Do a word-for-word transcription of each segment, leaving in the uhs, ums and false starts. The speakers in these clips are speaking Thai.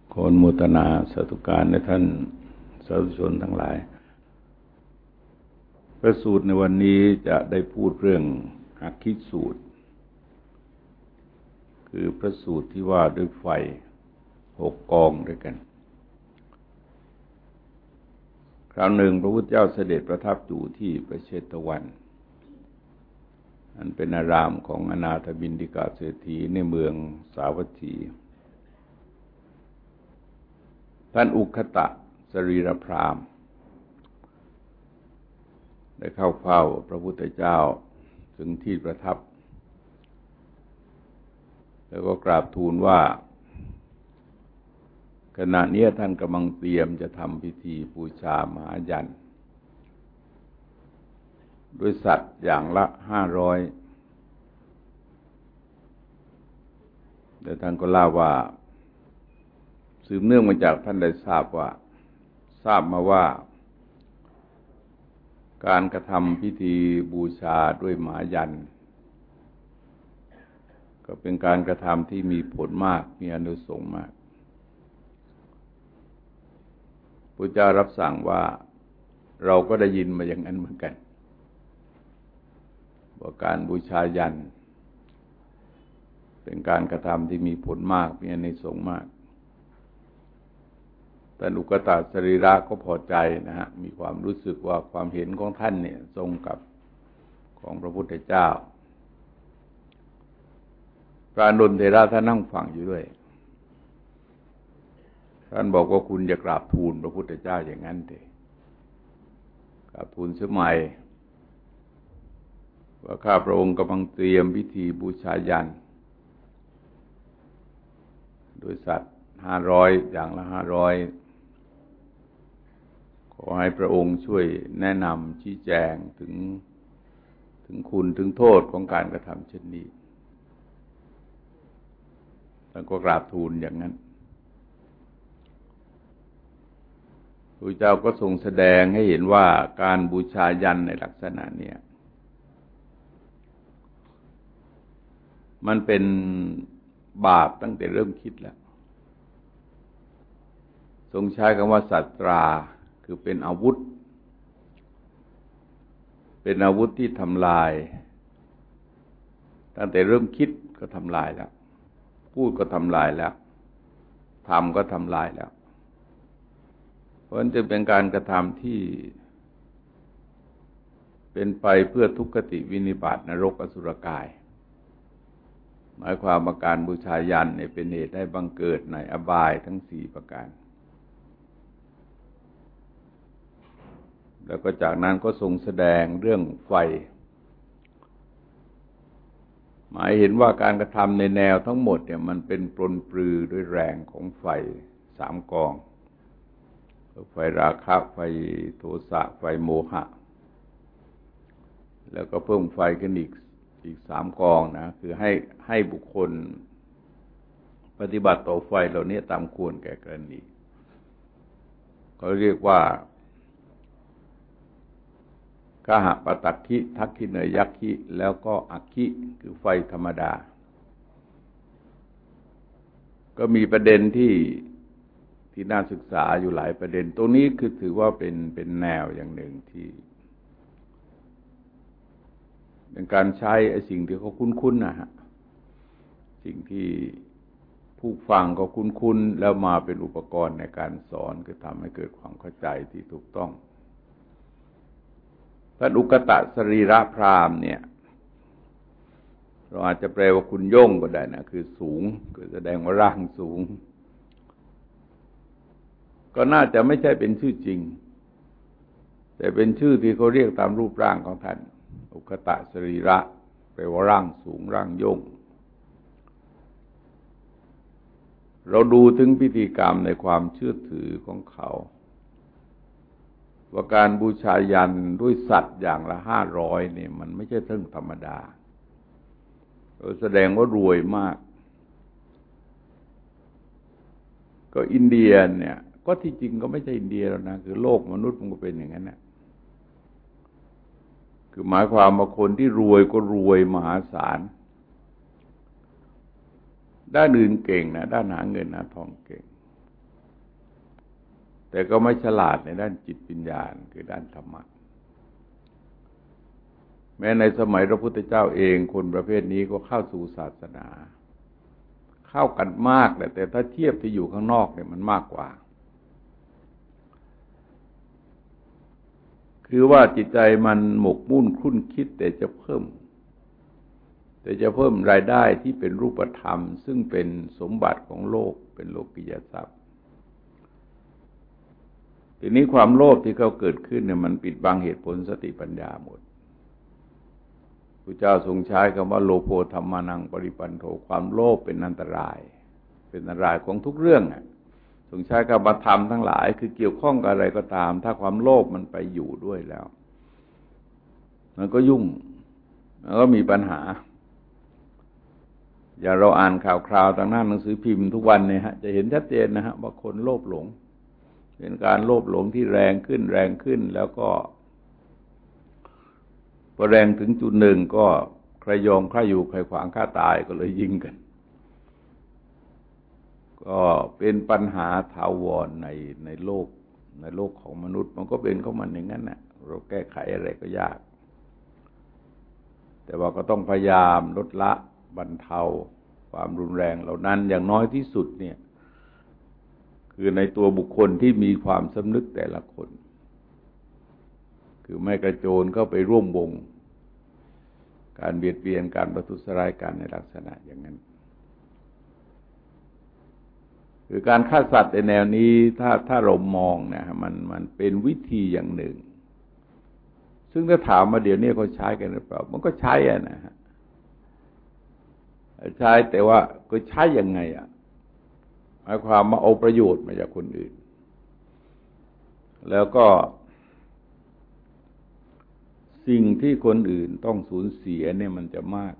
ขออนุโมทนาสาธุการในท่านสาธุชนทั้งหลายพระสูตรในวันนี้จะได้พูดเรื่องอัคคิสูตรคือพระสูตรที่ว่าด้วยไฟหกกองด้วยกันคราวหนึ่งพระพุทธเจ้าเสด็จประทับอยู่ที่ประเชตวันอันเป็นอารามของอนาถบิณฑิกาเศรษฐีในเมืองสาวัตถีท่านอุคตะสรีรพราหมณ์ได้เข้าเฝ้าพระพุทธเจ้าถึงที่ประทับแล้วก็กราบทูลว่าขณะนี้ท่านกำลังเตรียมจะทำพิธีบูชามหายันด้วยสัตว์อย่างละห้าร้อยแต่ท่านก็เล่าว่าสืบเนื่องมาจากท่านได้ทราบว่าทราบมาว่าการกระทำพิธีบูชาด้วยหมายันก็เป็นการกระทำที่มีผลมากมีอานิสงส์มากพระเจ้ารับสั่งว่าเราก็ได้ยินมาอย่างนั้นเหมือนกันว่าการบูชายันเป็นการกระทำที่มีผลมากมีอานิสงส์มากแต่อุกตะสรีระก็พอใจนะฮะมีความรู้สึกว่าความเห็นของท่านเนี่ยตรงกับของพระพุทธเจ้าพระอานนท์เถระท่านนั่งฟังอยู่ด้วยท่านบอกว่าคุณอย่ากราบทูลพระพุทธเจ้าอย่างนั้นเถอะกราบทูลสมัยว่าข้าพระองค์กำลังเตรียมพิธีบูชายันโดยสัตว์ห้าร้อยอย่างละห้าร้อยขอให้พระองค์ช่วยแนะนำชี้แจงถึงถึงคุณถึงโทษของการกระทำเช่นนี้ท่านก็กราบทูลอย่างนั้นพระเจ้าก็ทรงแสดงให้เห็นว่าการบูชายันในลักษณะนี้มันเป็นบาปตั้งแต่เริ่มคิดแล้วทรงใช้คำว่าสัตราคือเป็นอาวุธเป็นอาวุธที่ทำลายตั้งแต่เริ่มคิดก็ทำลายแล้วพูดก็ทำลายแล้วทำก็ทำลายแล้วเพราะฉะนั้นจะเป็นการกระทำที่เป็นไปเพื่อทุกขติวินิบาตนรกอสุรกายหมายความว่าการบูชายันเนี่ยเป็นเหตุให้บังเกิดในอบายทั้งสี่ประการแล้วก็จากนั้นก็ทรงแสดงเรื่องไฟหมายเห็นว่าการกระทำในแนวทั้งหมดเนี่ยมันเป็นปรนปรือด้วยแรงของไฟสามกองไฟราคะไฟโทสะไฟโมหะแล้วก็เพิ่มไฟกันอีกอีกสามกองนะคือให้ให้บุคคลปฏิบัติต่อไฟเหล่านี้ตามควรแก่กรณีเขาเรียกว่ากหปตัคคิทักขิเนยยักขิแล้วก็อัคคิคือไฟธรรมดาก็มีประเด็นที่ที่น่าศึกษาอยู่หลายประเด็นตรงนี้คือถือว่าเป็นเป็นแนวอย่างหนึ่งที่เป็นการใช้ไอ้สิ่งที่เขาคุ้นๆนะฮะสิ่งที่ผู้ฟังก็คุ้นๆแล้วมาเป็นอุปกรณ์ในการสอนคือทำให้เกิดความเข้าใจที่ถูกต้องท่านอุกตะสรีระพราหมณ์เนี่ยเราอาจจะแปลว่าคุณย่งก็ได้นะคือสูงก็แสดงว่าร่างสูงก็น่าจะไม่ใช่เป็นชื่อจริงแต่เป็นชื่อที่เขาเรียกตามรูปร่างของท่านอุกตะสรีระแปลว่าร่างสูงร่างย่งเราดูถึงพิธีกรรมในความเชื่อถือของเขาว่าการบูชายันด้วยสัตว์อย่างละห้าร้อยเนี่ยมันไม่ใช่เรื่องธรรมดาแสดงว่ารวยมากก็อินเดียเนี่ยก็ที่จริงก็ไม่ใช่อินเดียแล้วนะคือโลกมนุษย์มันก็เป็นอย่างนั้นนะคือหมายความว่าคนที่รวยก็รวยมหาศาลด้านอื่นเก่งนะด้านหาเงินหาทองเก่งแต่ก็ไม่ฉลาดในด้านจิตวิญญาณคือด้านธรรมะแม้ในสมัยพระพุทธเจ้าเองคนประเภทนี้ก็เข้าสู่ศาสนาเข้ากันมากแต่ถ้าเทียบที่อยู่ข้างนอกเนี่ยมันมากกว่าคือว่าจิตใจมันหมกมุ่นคลุ่นคิดแต่จะเพิ่มแต่จะเพิ่มรายได้ที่เป็นรูปธรรมซึ่งเป็นสมบัติของโลกเป็นโลกิยทรัพย์ทีนี้ความโลภที่เขาเกิดขึ้นเนี่ยมันปิดบังเหตุผลสติปัญญาหมดพระเจ้าทรงใช้คำว่าโลโภธรรมานังปริปันโธความโลภเป็นอันตรายเป็นอันตรายของทุกเรื่องอ่ะทรงใช้คำว่าธรรมทั้งหลายคือเกี่ยวข้องกับอะไรก็ตามถ้าความโลภมันไปอยู่ด้วยแล้วมันก็ยุ่งมันก็มีปัญหาอย่าเราอ่านข่าวคราวทางหน้าหนังสือพิมพ์ทุกวันเนี่ยฮะจะเห็นชัดเจนนะฮะว่าคนโลภหลงเป็นการโลภหลงที่แรงขึ้นแรงขึ้นแล้วก็พอแรงถึงจุดหนึ่งก็ใครยอมใครอยู่ใครขวางฆ่าตายก็เลยยิงกันก็เป็นปัญหาถาวรในในโลกในโลกของมนุษย์มันก็เป็นของมันอย่างนั้นน่ะเราแก้ไขอะไรก็ยากแต่ว่าก็ต้องพยายามลดละบรรเทาความรุนแรงเหล่านั้นอย่างน้อยที่สุดเนี่ยคือในตัวบุคคลที่มีความสำนึกแต่ละคนคือไม่กระโจนเข้าไปร่วมวงการเบียดเบียนการประทุษร้ายกันในลักษณะอย่างนั้นคือการฆ่าสัตว์ในแนวนี้ถ้าถ้าเรามองนะมันมันเป็นวิธีอย่างหนึ่งซึ่งถ้าถามมาเดี๋ยวนี้เขาใช้กันหรือเปล่ามันก็ใช้อ่ะนะฮะใช้แต่ว่าก็ใช้ยังไงอ่ะหมายความมาเอาประโยชน์มาจากคนอื่นแล้วก็สิ่งที่คนอื่นต้องสูญเสียเนี่ยมันจะมาก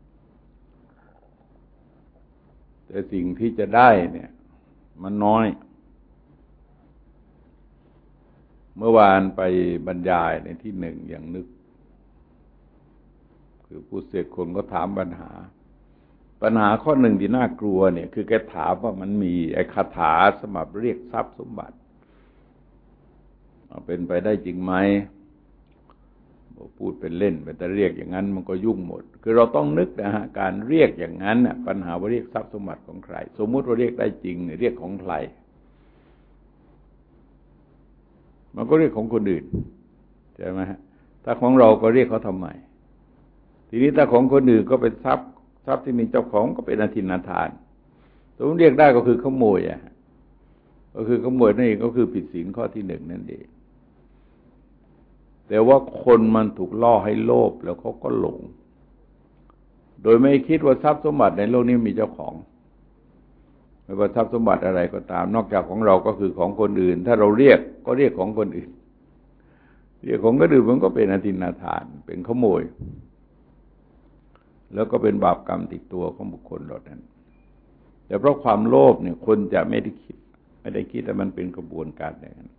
แต่สิ่งที่จะได้เนี่ยมันน้อยเมื่อวานไปบรรยายในที่หนึ่งอย่างนึกคือผู้เสกคนก็ถามปัญหาปัญหาข้อหนึ่งที่น่ากลัวเนี่ยคือแกถามว่ามันมีไอ้คาถาสำหรับเรียกทรัพย์สมบัติเป็นไปได้จริงไหมพูดเป็นเล่นไปแต่เรียกอย่างนั้นมันก็ยุ่งหมดคือเราต้องนึกนะฮะการเรียกอย่างนั้นน่ะปัญหาว่าเรียกทรัพย์สมบัติของใครสมมุติว่าเรียกได้จริงเรียกของใครมันก็เรียกของคนอื่นใช่ไหมฮะถ้าของเราก็เรียกเขาทำไมทีนี้ถ้าของคนอื่นก็เป็นทรัพย์ทรัพย์ที่มีเจ้าของก็เป็นอธินาทานสมมติเรียกได้ก็คือขโมยอ่ะก็คือขโมยนั่นเองก็คือผิดศีลข้อที่หนึ่งนั่นเองแต่ว่าคนมันถูกล่อให้โลภแล้วเขาก็หลงโดยไม่คิดว่าทรัพย์สมบัติในโลกนี้มีเจ้าของไม่ว่าทรัพย์สมบัติอะไรก็ตามนอกจากของเราก็คือของคนอื่นถ้าเราเรียกก็เรียกของคนอื่นเรียกของคนอื่นมันก็เป็นอธินาทานเป็นขโมยแล้วก็เป็นบาปกรรมติดตัวของบุคคลเหล่านั้นแต่เพราะความโลภเนี่ยคนจะไม่ได้คิดไม่ได้คิดแต่มันเป็นกระบวนการอย่างนั้น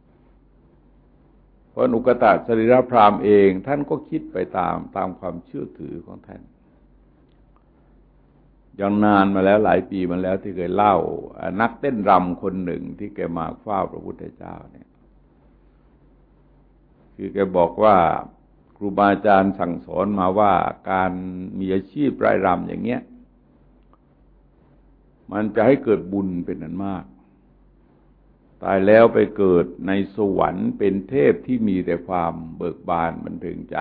เพราะอุกตะสรีรพราหมณ์เองท่านก็คิดไปตามตามความเชื่อถือของท่านอย่างนานมาแล้วหลายปีมาแล้วที่เคยเล่านักเต้นรำคนหนึ่งที่แกมาเฝ้าพระพุทธเจ้าเนี่ยคือแกบอกว่าครูบาอาจารย์สั่งสอนมาว่าการมีอาชีพไร่รำอย่างเงี้ยมันจะให้เกิดบุญเป็นอันมากตายแล้วไปเกิดในสวรรค์เป็นเทพที่มีแต่ความเบิกบานบันเทิงใจ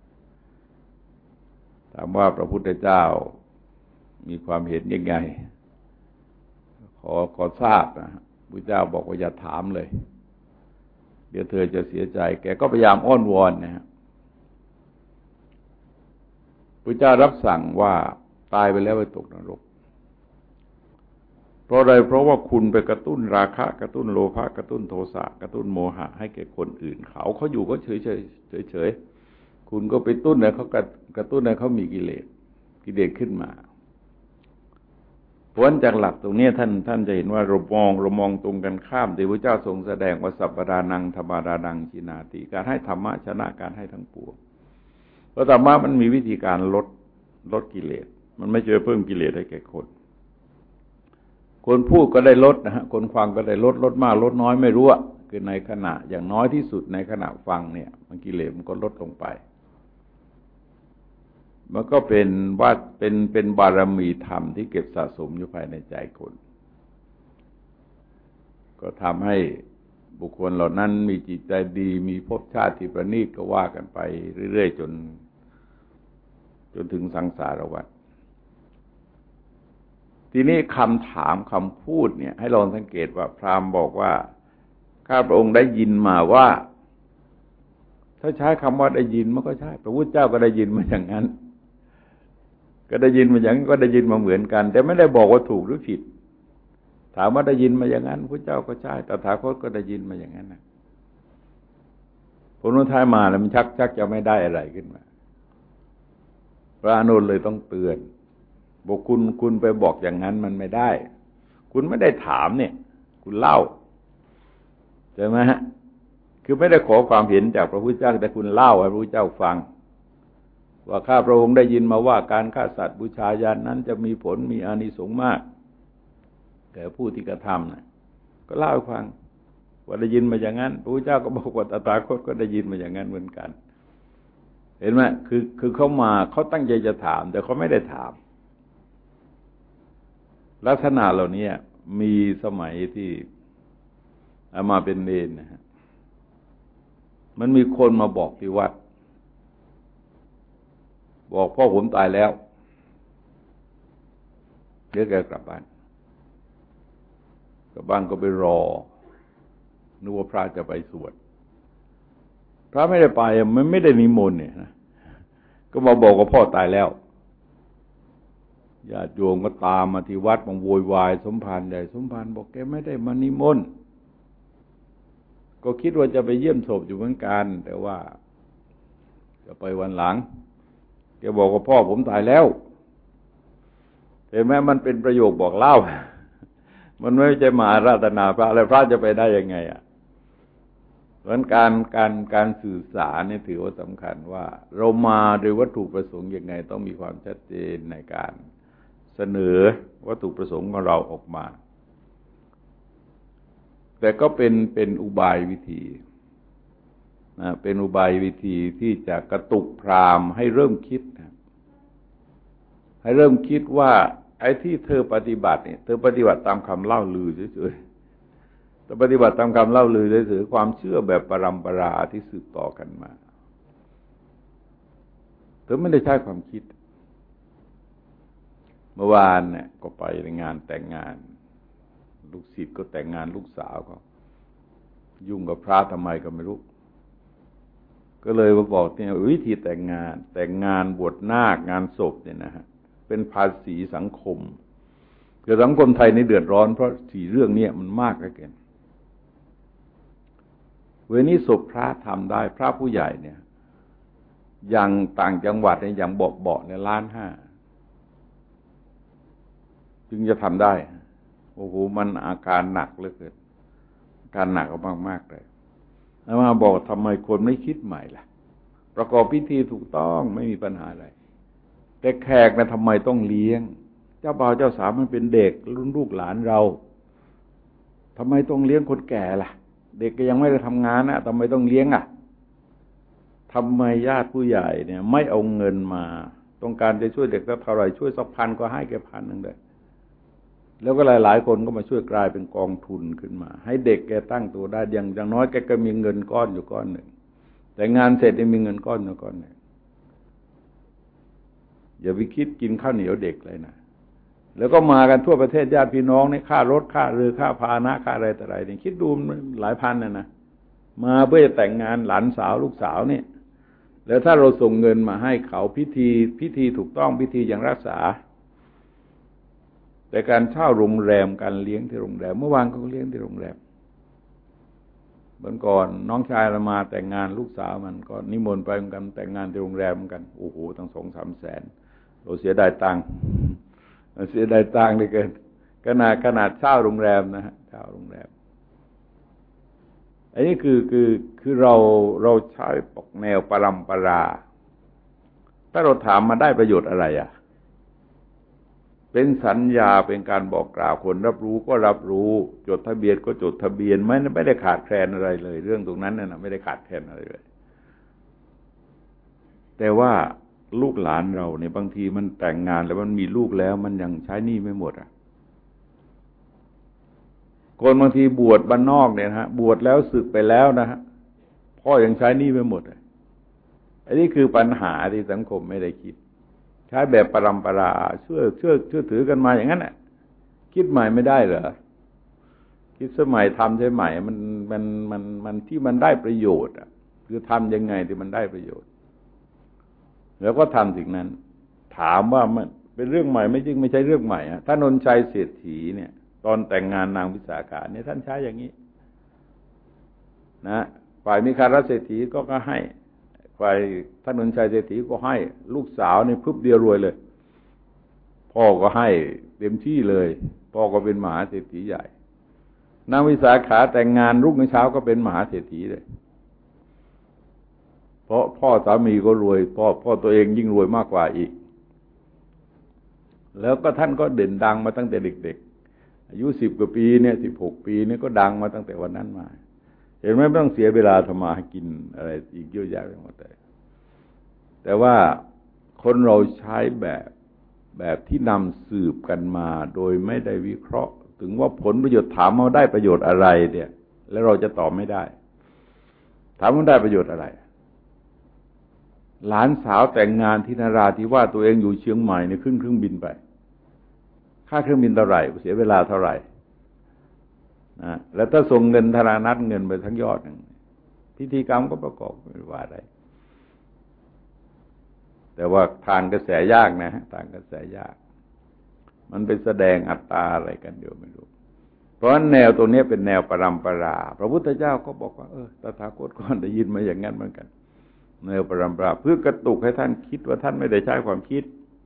ถามว่าพระพุทธเจ้ามีความเห็นยังไงขอขอทราบนะพระเจ้าบอกว่าอย่าถามเลยเดี๋ยวเธอจะเสียใจแกก็พยายามอ้อนวอนนะฮะพระเจ้ารับสั่งว่าตายไปแล้วไปตกนรกเพราะอะไรเพราะว่าคุณไปกระตุ้นราคะกระตุ้นโลภะกระตุ้นโทสะกระตุ้นโมหะให้แก่คนอื่นเขาเขาอยู่ก็เฉยเฉยเฉยเฉยคุณก็ไปตุ้นให้เขากระตุ้นให้เขามีกิเลสกิเลสขึ้นมาผลจากหลักตรงนี้ท่านท่านจะเห็นว่าเรามองเรามองตรงกันข้ามที่พระเจ้าทรงแสดงว่าสัพพดานังธรรมดานังชินาติการให้ธรรมะชนะการให้ทั้งปวงเพราะธรรมะมันมีวิธีการลดลดกิเลสมันไม่เจอเพิ่มกิเลสให้แก่คนคนพูดก็ได้ลดนะฮะคนฟังก็ได้ลดลดมากลดน้อยไม่รู้อะคือในขณะอย่างน้อยที่สุดในขณะฟังเนี่ยมันกิเลสมันก็ลดลงไปมันก็เป็นว่าเป็นเป็นบารมีธรรมที่เก็บสะสมอยู่ภายในใจคนก็ทำให้บุคคลเหล่านั้นมีจิตใจดีมีภพชาติที่ประณีตก็ว่ากันไปเรื่อยๆจนจนถึงสังสารวัฏทีนี้คำถามคำพูดเนี่ยให้ลองสังเกตว่าพราหมณ์บอกว่าข้าพระองค์ได้ยินมาว่าถ้าใช้คำว่าได้ยินมันก็ใช่พระพุทธเจ้าก็ได้ยินมาอย่างนั้นก็ได้ยินมาอย่างนั้นก็ได้ยินมาเหมือนกันแต่ไม่ได้บอกว่าถูกหรือผิดถามว่าได้ยินมาอย่างนั้นพระเจ้าก็ใช่ตถาคตก็ได้ยินมาอย่างนั้นนะผลท้ายมาแล้วมันชักชักจะไม่ได้อะไรขึ้นมาพระอานนท์เลยต้องเตือนบอกคุณคุณไปบอกอย่างนั้นมันไม่ได้คุณไม่ได้ถามเนี่ยคุณเล่าใช่ไหมฮะคือไม่ได้ขอความเห็นจากพระพุทธเจ้าแต่คุณเล่าให้พระพุทธเจ้าฟังว่าข้าพระองค์ได้ยินมาว่าการฆ่าสัตว์บูชายันนั้นจะมีผลมีอานิสงส์มากแก่ผู้ที่กระทำนะก็เล่าให้ฟังว่าได้ยินมาอย่างนั้นพระพุทธเจ้าก็บอกว่าตถาคตก็ได้ยินมาอย่างนั้นเหมือนกันเห็นไหมคือคือเขามาเขาตั้งใจจะถามแต่เขาไม่ได้ถามลักษณะเหล่านี้มีสมัยที่อามาเป็นเนรนะฮะมันมีคนมาบอกที่วัดบอกพ่อผมตายแล้วเดี๋ยวแกกลับบ้านกลับบ้านก็ไปรอนึกว่าพระจะไปสวดพระไม่ได้ไปมันไม่ได้นิมนต์เนี่ยนะก็มาบอกว่าพ่อตายแล้วญาติโยมก็ตามมาที่วัดมาโวยวายสมภารใหญ่สมภารบอกแกไม่ได้มานิมนต์ก็คิดว่าจะไปเยี่ยมศพอยู่เหมือนกันแต่ว่าจะไปวันหลังแกบอกว่าพ่อผมตายแล้วเห็นไหมมันเป็นประโยคบอกเล่ามันไม่ใช่มาอาราธนาพระแล้วพระจะไปได้ยังไงอ่ะเพราะฉะนั้นการการการสื่อสารนี่ถือว่าสำคัญว่าเรามาโดยวัตถุประสงค์ยังไงต้องมีความชัดเจนในการเสนอวัตถุประสงค์ของเราออกมาแต่ก็เป็นเป็นอุบายวิธีนะเป็นอุบายวิธีที่จะกระตุกพราหมณ์ให้เริ่มคิดนะให้เริ่มคิดว่าไอ้ที่เธอปฏิบัติเนี่ยเธอปฏิบัติตามคำเล่าลือเฉยๆแต่ปฏิบัติตามคำเล่าลือเฉยๆความเชื่อแบบปรัมปราที่สืบต่อกันมาเธอไม่ได้ใช้ความคิดเมื่อวานเนี่ยก็ไปในงานแต่งงานลูกศิษย์ก็แต่งงานลูกสาวเขายุ่งกับพระทำไมก็ไม่รู้ก็เลยมาบอกเนี่ยวิธีแต่งงานแต่งงานบวชนาคงานศพเนี่ยนะฮะเป็นภาษีสังคมคือสังคมไทยนี่เดือดร้อนเพราะสี่เรื่องนี้มันมากเหลือเกินเวลานี้ศพพระทำได้พระผู้ใหญ่เนี่ยอย่างต่างจังหวัดเนี่ยอย่างเบาๆเนี่ยล้านห้าจึงจะทำได้โอ้โหมันอาการหนักเหลือเกินอาการหนักมากมากเลยแล้วมาบอกทำไมคนไม่คิดใหม่ล่ะประกอบพิธีถูกต้องไม่มีปัญหาอะไรแต่แขกนะทำไมต้องเลี้ยงเจ้าบ่าวเจ้าสาวมันเป็นเด็กรุ่นลูกหลานเราทำไมต้องเลี้ยงคนแก่ล่ะเด็กก็ยังไม่ได้ทำงานนะทำไมต้องเลี้ยงอ่ะทำไมญาติผู้ใหญ่เนี่ยไม่เอาเงินมาต้องการจะช่วยเด็กสักเท่าไหร่ช่วยสักพันก็ให้แค่พันหนึ่งเลยแล้วก็หลายๆคนก็มาช่วยกลายเป็นกองทุนขึ้นมาให้เด็กแกตั้งตัวได้อย่างอย่างน้อยแกก็มีเงินก้อนอยู่ก้อนหนึ่งแต่งานเสร็จได้มีเงินก้อนอยู่ก้อนหนึ่งอย่าไปคิดกินข้าวเหนียวเด็กเลยนะแล้วก็มากันทั่วประเทศญาติพี่น้องนี่ค่ารถค่าเรือค่าพาหนะค่าอะไรต่ออะไรนี่คิดดูหลายพันนะนะมาเพื่อจะแต่งงานหลานสาวลูกสาวเนี่ยแล้วถ้าเราส่งเงินมาให้เขาพิธีพิธีถูกต้องพิธีอย่างรักษาแต่การเช่าโรงแรมการเลี้ยงที่โรงแรมเมื่อวานก็เลี้ยงที่โรงแรมเมื่อก่อนน้องชายเรามาแต่งงานลูกสาวมันก็นิมนต์ไปเหมือนกันแต่งงานที่โรงแรมเหมือนกันโอ้โหตั้งสองสามแสนเราเสียดายตังค์เสียดายตังค์เลยเกินขนาดขนาดเช่าโรงแรมนะฮะเช่าโรงแรมอันนี้คือคือคือเราเราใช้ปกแนวปรัมปราถ้าเราถามมาได้ประโยชน์อะไรอ่ะเป็นสัญญาเป็นการบอกกล่าวคนรับรู้ก็รับรู้จดทะเบียนก็จดทะเบียนไม่ไม่ได้ขาดแคลนอะไรเลยเรื่องตรงนั้นน่ะไม่ได้ขาดแคลนอะไรเลยแต่ว่าลูกหลานเราเนี่ยบางทีมันแต่งงานแล้วมันมีลูกแล้วมันยังใช้หนี้ไม่หมดอ่ะคนบางทีบวชบ้านนอกเนี่ยนะฮะบวชแล้วสึกไปแล้วนะฮะพ่อยังใช้หนี้ไม่หมดเลยอันนี้คือปัญหาที่สังคมไม่ได้คิดใช้แบบปรำปราเชื่อเชื่อเชื่อถือกันมาอย่างนั้นแหละคิดใหม่ไม่ได้เหรอคิดสมัยทำใช่ไหมมันมันมันมันที่มันได้ประโยชน์อ่ะคือทำยังไงที่มันได้ประโยชน์แล้วก็ทำสิ่งนั้นถามว่ามันเป็นเรื่องใหม่ไม่จริงไม่ใช่เรื่องใหม่ฮะท่านนนชัยเศรษฐีเนี่ยตอนแต่งงานนางวิสาขาเนี่ยท่านใช้อย่างนี้นะฝ่ายมีคาราเศรษฐีก็ก็ให้ฝ่ายท่านนนชัยเศรษฐีก็ให้ลูกสาวนี่พึบเดียวรวยเลยพ่อก็ให้เต็มที่เลยพ่อก็เป็นมหาเศรษฐีใหญ่นางวิสาขาแต่งงานรุ่งเช้าก็เป็นมหาเศรษฐีเลยเพราะพ่อสามีก็รวยพ่อพ่อตัวเองยิ่งรวยมากกว่าอีกแล้วก็ท่านก็เด่นดังมาตั้งแต่เด็กๆอายุสิบกว่าปีเนี่ยสิบหกปีเนี่ยก็ดังมาตั้งแต่วันนั้นมาเห็นไหมไม่ต้องเสียเวลาทำมาหากินอะไรอีกเยอะแยะไปหมดเลยแต่ว่าคนเราใช้แบบแบบที่นำสืบกันมาโดยไม่ได้วิเคราะห์ถึงว่าผลประโยชน์ถามว่าได้ประโยชน์อะไรเนี่ยแล้วเราจะตอบไม่ได้ถามว่าได้ประโยชน์อะไรหลานสาวแต่งงานที่นราธิวาสตัวเองอยู่เชียงใหม่เนี่ยขึ้นเครื่องบินไปค่าเครื่องบินเท่าไหร่เสียเวลาเท่าไหร่นะแล้วถ้าส่งเงินธนานัตเงินไปทั้งยอดนึงพิธีกรรมก็ประกอบไม่ว่าอะไรแต่ว่าทานกระแสยากนะฮะทานกระแสยากมันไปแสดงอัตตาอะไรกันเดี๋ยวไม่รู้เพราะแนวตรงนี้เป็นแนวปรำปราพระพุทธเจ้าก็บอกว่าเออตถาคตก็ได้ยินมาอย่างนั้นเหมือนกันแนวปรำปราเพื่อกระตุกให้ท่านคิดว่าท่านไม่ได้ใช้ความคิด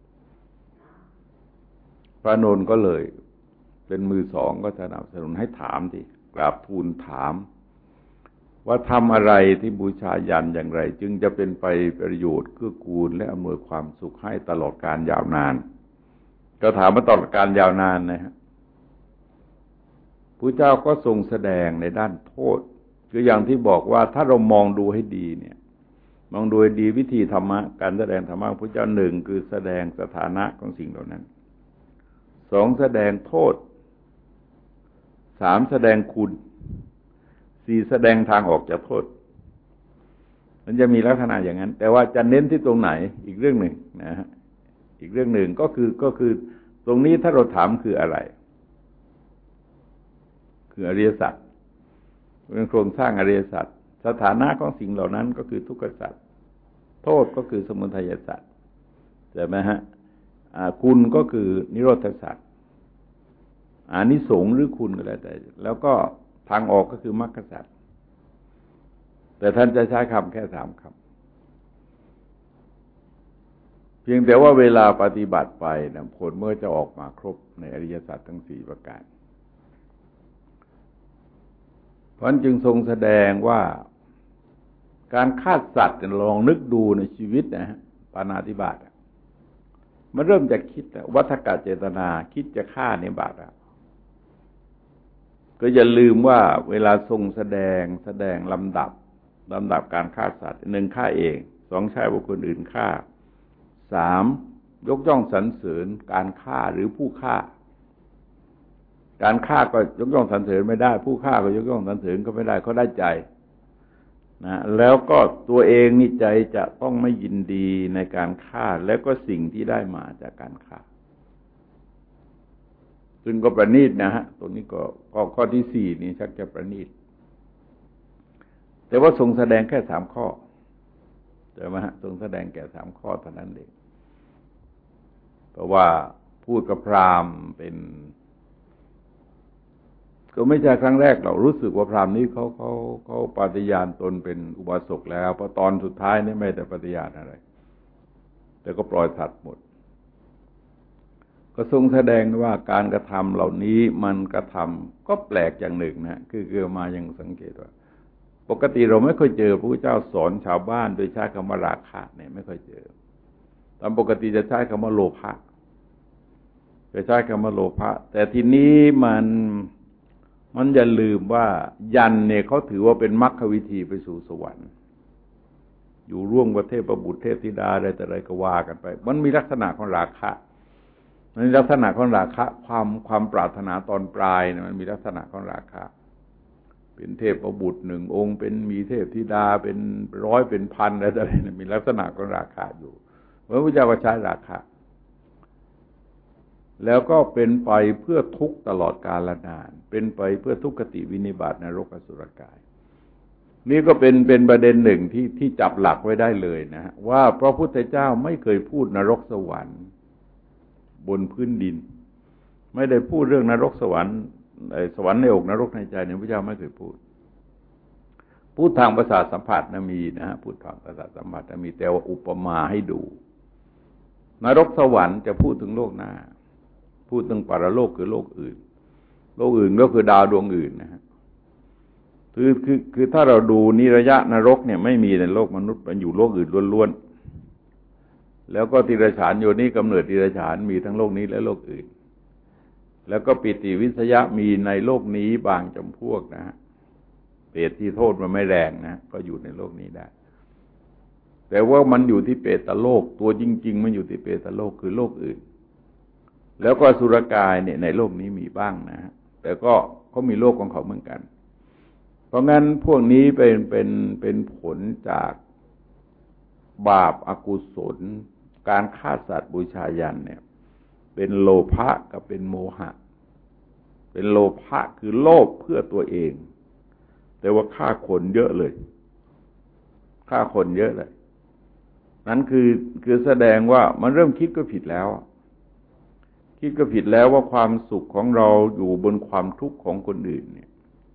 พระนนท์ก็เลยเป็นมือสองก็สนับสนุนให้ถามทีกราบทูลถามว่าทำอะไรที่บูชายันอย่างไรจึงจะเป็นไปประโยชน์เกื้อกูลและอำนวยความสุขให้ตลอดการยาวนานก็ถามมาตลอดการยาวนานนะฮะพระเจ้าก็ทรงแสดงในด้านโทษคืออย่างที่บอกว่าถ้าเรามองดูให้ดีเนี่ยมองดูให้ดีวิธีธรรมะการแสดงธรรมะพระเจ้าหนึ่งคือแสดงสถานะของสิ่งเหล่านั้นสองแสดงโทษสามแสดงคุณสี่แสดงทางออกจากโทษมันจะมีลักษณะอย่างนั้นแต่ว่าจะเน้นที่ตรงไหนอีกเรื่องหนึ่งนะฮะอีกเรื่องหนึ่งก็คือก็คือตรงนี้ถ้าเราถามคืออะไรคืออริยสัจเป็นโครงสร้างอริยสัจสถานะของสิ่งเหล่านั้นก็คือทุกขสัจโทษก็คือสมุทัยสัจใช่ไหมฮะคุณก็คือนิโรธสัจอานิสงส์หรือคุณก็แล้วแต่แล้วก็ทางออกก็คือมรรคสัจแต่ท่านจะใช้คำแค่สามคำเพียงแต่ว่าเวลาปฏิบัติไปนะผลเมื่อจะออกมาครบในอริยสัจทั้งสี่ประการเพราะจึงทรงแสดงว่าการฆ่าสัตว์ลองนึกดูในชีวิตนะฮะปาณาติบาตมันเริ่มจากคิดวัฏฏะเจตนาคิดจะฆ่าในบาปแล้วก็อย่าลืมว่าเวลาทรงแสดงแสดงลำดับลำดับการฆ่าสัตว์หนึ่งฆ่าเองสองใช้บุคคลอื่นฆ่าสามยกย่องสรรเสริญการฆ่าหรือผู้ฆ่าการฆ่าก็ยกย่องสรรเสริญไม่ได้ผู้ฆ่าก็ยกย่องสรรเสริญก็ไม่ได้เขาได้ใจนะแล้วก็ตัวเองนี่ใจจะต้องไม่ยินดีในการฆ่าแล้วก็สิ่งที่ได้มาจากการฆ่าซึ่งก็ประณีตนะฮะตรงนี้ก็ข้อที่สี่นี่ชักจะประณีตแต่ว่าทรงแสดงแค่สามข้อใช่ไหมฮะทรงแสดงแค่สามข้อเท่านั้นเองเพราะว่าพูดกับพราหมณ์เป็นก็ไม่ใช่ครั้งแรกเรารู้สึกว่าพราหมณ์นี้เขาเขาเขาปฏิญาณตนเป็นอุบาสกแล้วเพราะตอนสุดท้ายนี่ไม่ได้ปฏิญาณอะไรแต่ก็ปล่อยสัตว์หมดก็ทรงแสดงว่าการกระทำเหล่านี้มันกระทำก็แปลกอย่างหนึ่งนะคือคือมาอย่างสังเกตว่าปกติเราไม่ค่อยเจอพระพุทธเจ้าสอนชาวบ้านโดยใช้คำว่าราคะเนี่ยไม่ค่อยเจอตามปกติจะใช้คำว่าโลภะไปใช้คำว่าโลภะแต่ทีนี้มันมันอย่าลืมว่ายันเนี่ยเขาถือว่าเป็นมรรควิธีไปสู่สวรรค์อยู่ร่วมกับเทพบุตรเทพธิดาอะไรแต่อะไรก็ว่ากันไปมันมีลักษณะของราคะมันมีลักษณะของราคะความความปรารถนาตอนปลายเนี่ยมันมีลักษณะของราคะเป็นเทพบุตรหนึ่งองค์เป็นมีเทพธิดาเป็นร้อยเป็นพันอะไรแต่อะไรเนี่ยมีลักษณะของราคะอยู่พระพุทธเจ้าก็ใช้ราคะแล้วก็เป็นไปเพื่อทุกข์ตลอดกาลนานเป็นไปเพื่อทุกขติวินิบาตนรกอสุรกายนี่ก็เป็นเป็นประเด็นหนึ่งที่ที่จับหลักไว้ได้เลยนะว่าพระพุทธเจ้าไม่เคยพูดนรกสวรรค์บนพื้นดินไม่ได้พูดเรื่องนรกสวรรค์สวรรค์ในอกนรกในใจเนี่ยพระเจ้าไม่เคยพูดพูดทางประสาทสัมผัสนะมีนะฮะพูดทางประสาทสัมผัสนะมีแต่ว่าอุปมาให้ดูนรกสวรรค์จะพูดถึงโลกหน้าพูดถึงปรโลกคือโลกอื่นโลกอื่นก็คือดาวดวงอื่นนะฮะคือคือคือถ้าเราดูนิระยะนรกเนี่ยไม่มีในโลกมนุษย์มันอยู่โลกอื่นล้วนๆแล้วก็ติรฉานโยนิกำเนิดติรฉานมีทั้งโลกนี้และโลกอื่นแล้วก็ปิติวิสยะมีในโลกนี้บางจำพวกนะฮะเปรตที่โทษมันไม่แรงนะก็อยู่ในโลกนี้ได้แต่ว่ามันอยู่ที่เปตโลกตัวจริงๆมันอยู่ที่เปตโลกคือโลกอื่นแล้วก็อสุรกายเนี่ยในโลกนี้มีบ้างนะฮะแต่ก็เขามีโลกของเขาเหมือนกันเพราะงั้นพวกนี้เป็นเป็นเป็นผลจากบาปอกุศลการฆ่าสัตว์บูชายัญเนี่ยเป็นโลภะกับเป็นโมหะเป็นโลภะคือโลภเพื่อตัวเองแต่ว่าฆ่าคนเยอะเลยฆ่าคนเยอะเลยนั้นคือคือแสดงว่ามันเริ่มคิดก็ผิดแล้วคิดก็ผิดแล้วว่าความสุขของเราอยู่บนความทุกข์ของคนอื่นเนี่ย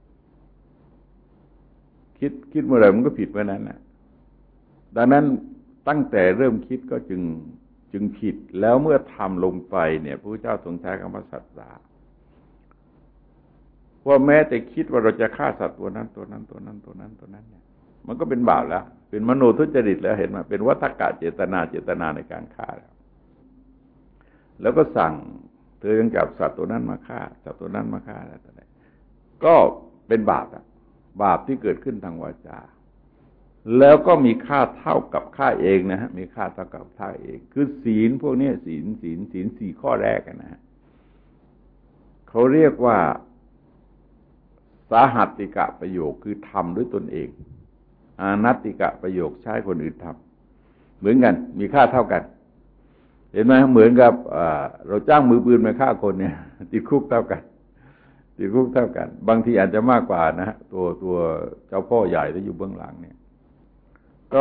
คิดคิดเมื่อไหร่มันก็ผิดเมื่อนั้นนะดังนั้นตั้งแต่เริ่มคิดก็จึงจึงผิดแล้วเมื่อทำลงไปเนี่ยพระพุทธเจ้าทรงใช้คำว่าสัตตาว่าแม้แต่คิดว่าเราจะฆ่าสัตว์ตัวนั้นตัวนั้นตัวนั้นตัวนั้นตัวนั้นเนี่ยมันก็เป็นบาปแล้วเป็นมโนทุจริตแล้วเห็นไหมเป็นวัฏฏะเจตนาเจตนาในการฆ่าแล้วแล้วก็สั่งเธอยังจับสัตว์ตัวนั้นมาฆ่าสัตว์ตัวนั้นมาฆ่าอะไรต่ออะไรก็เป็นบาปอะบาปที่เกิดขึ้นทางวาจาแล้วก็มีค่าเท่ากับค่าเองนะฮะมีค่าเท่ากับค่าเองคือศีลพวกนี้ศีลศีลศีลสี่ข้อแรกนะฮะเขาเรียกว่าสาหัตติกะประโยคคือทำด้วยตนเองอานัตติกะประโยคใช้คนอื่นทำเหมือนกันมีค่าเท่ากันเห็นไหมเหมือนกับเราจ้างมือปืนมาฆ่าคนเนี่ยติดคุกเท่ากันติดคุกเท่ากันบางทีอาจจะมากกว่านะฮะตัวตัวเจ้าพ่อใหญ่ที่อยู่เบื้องหลังเนี่ยก็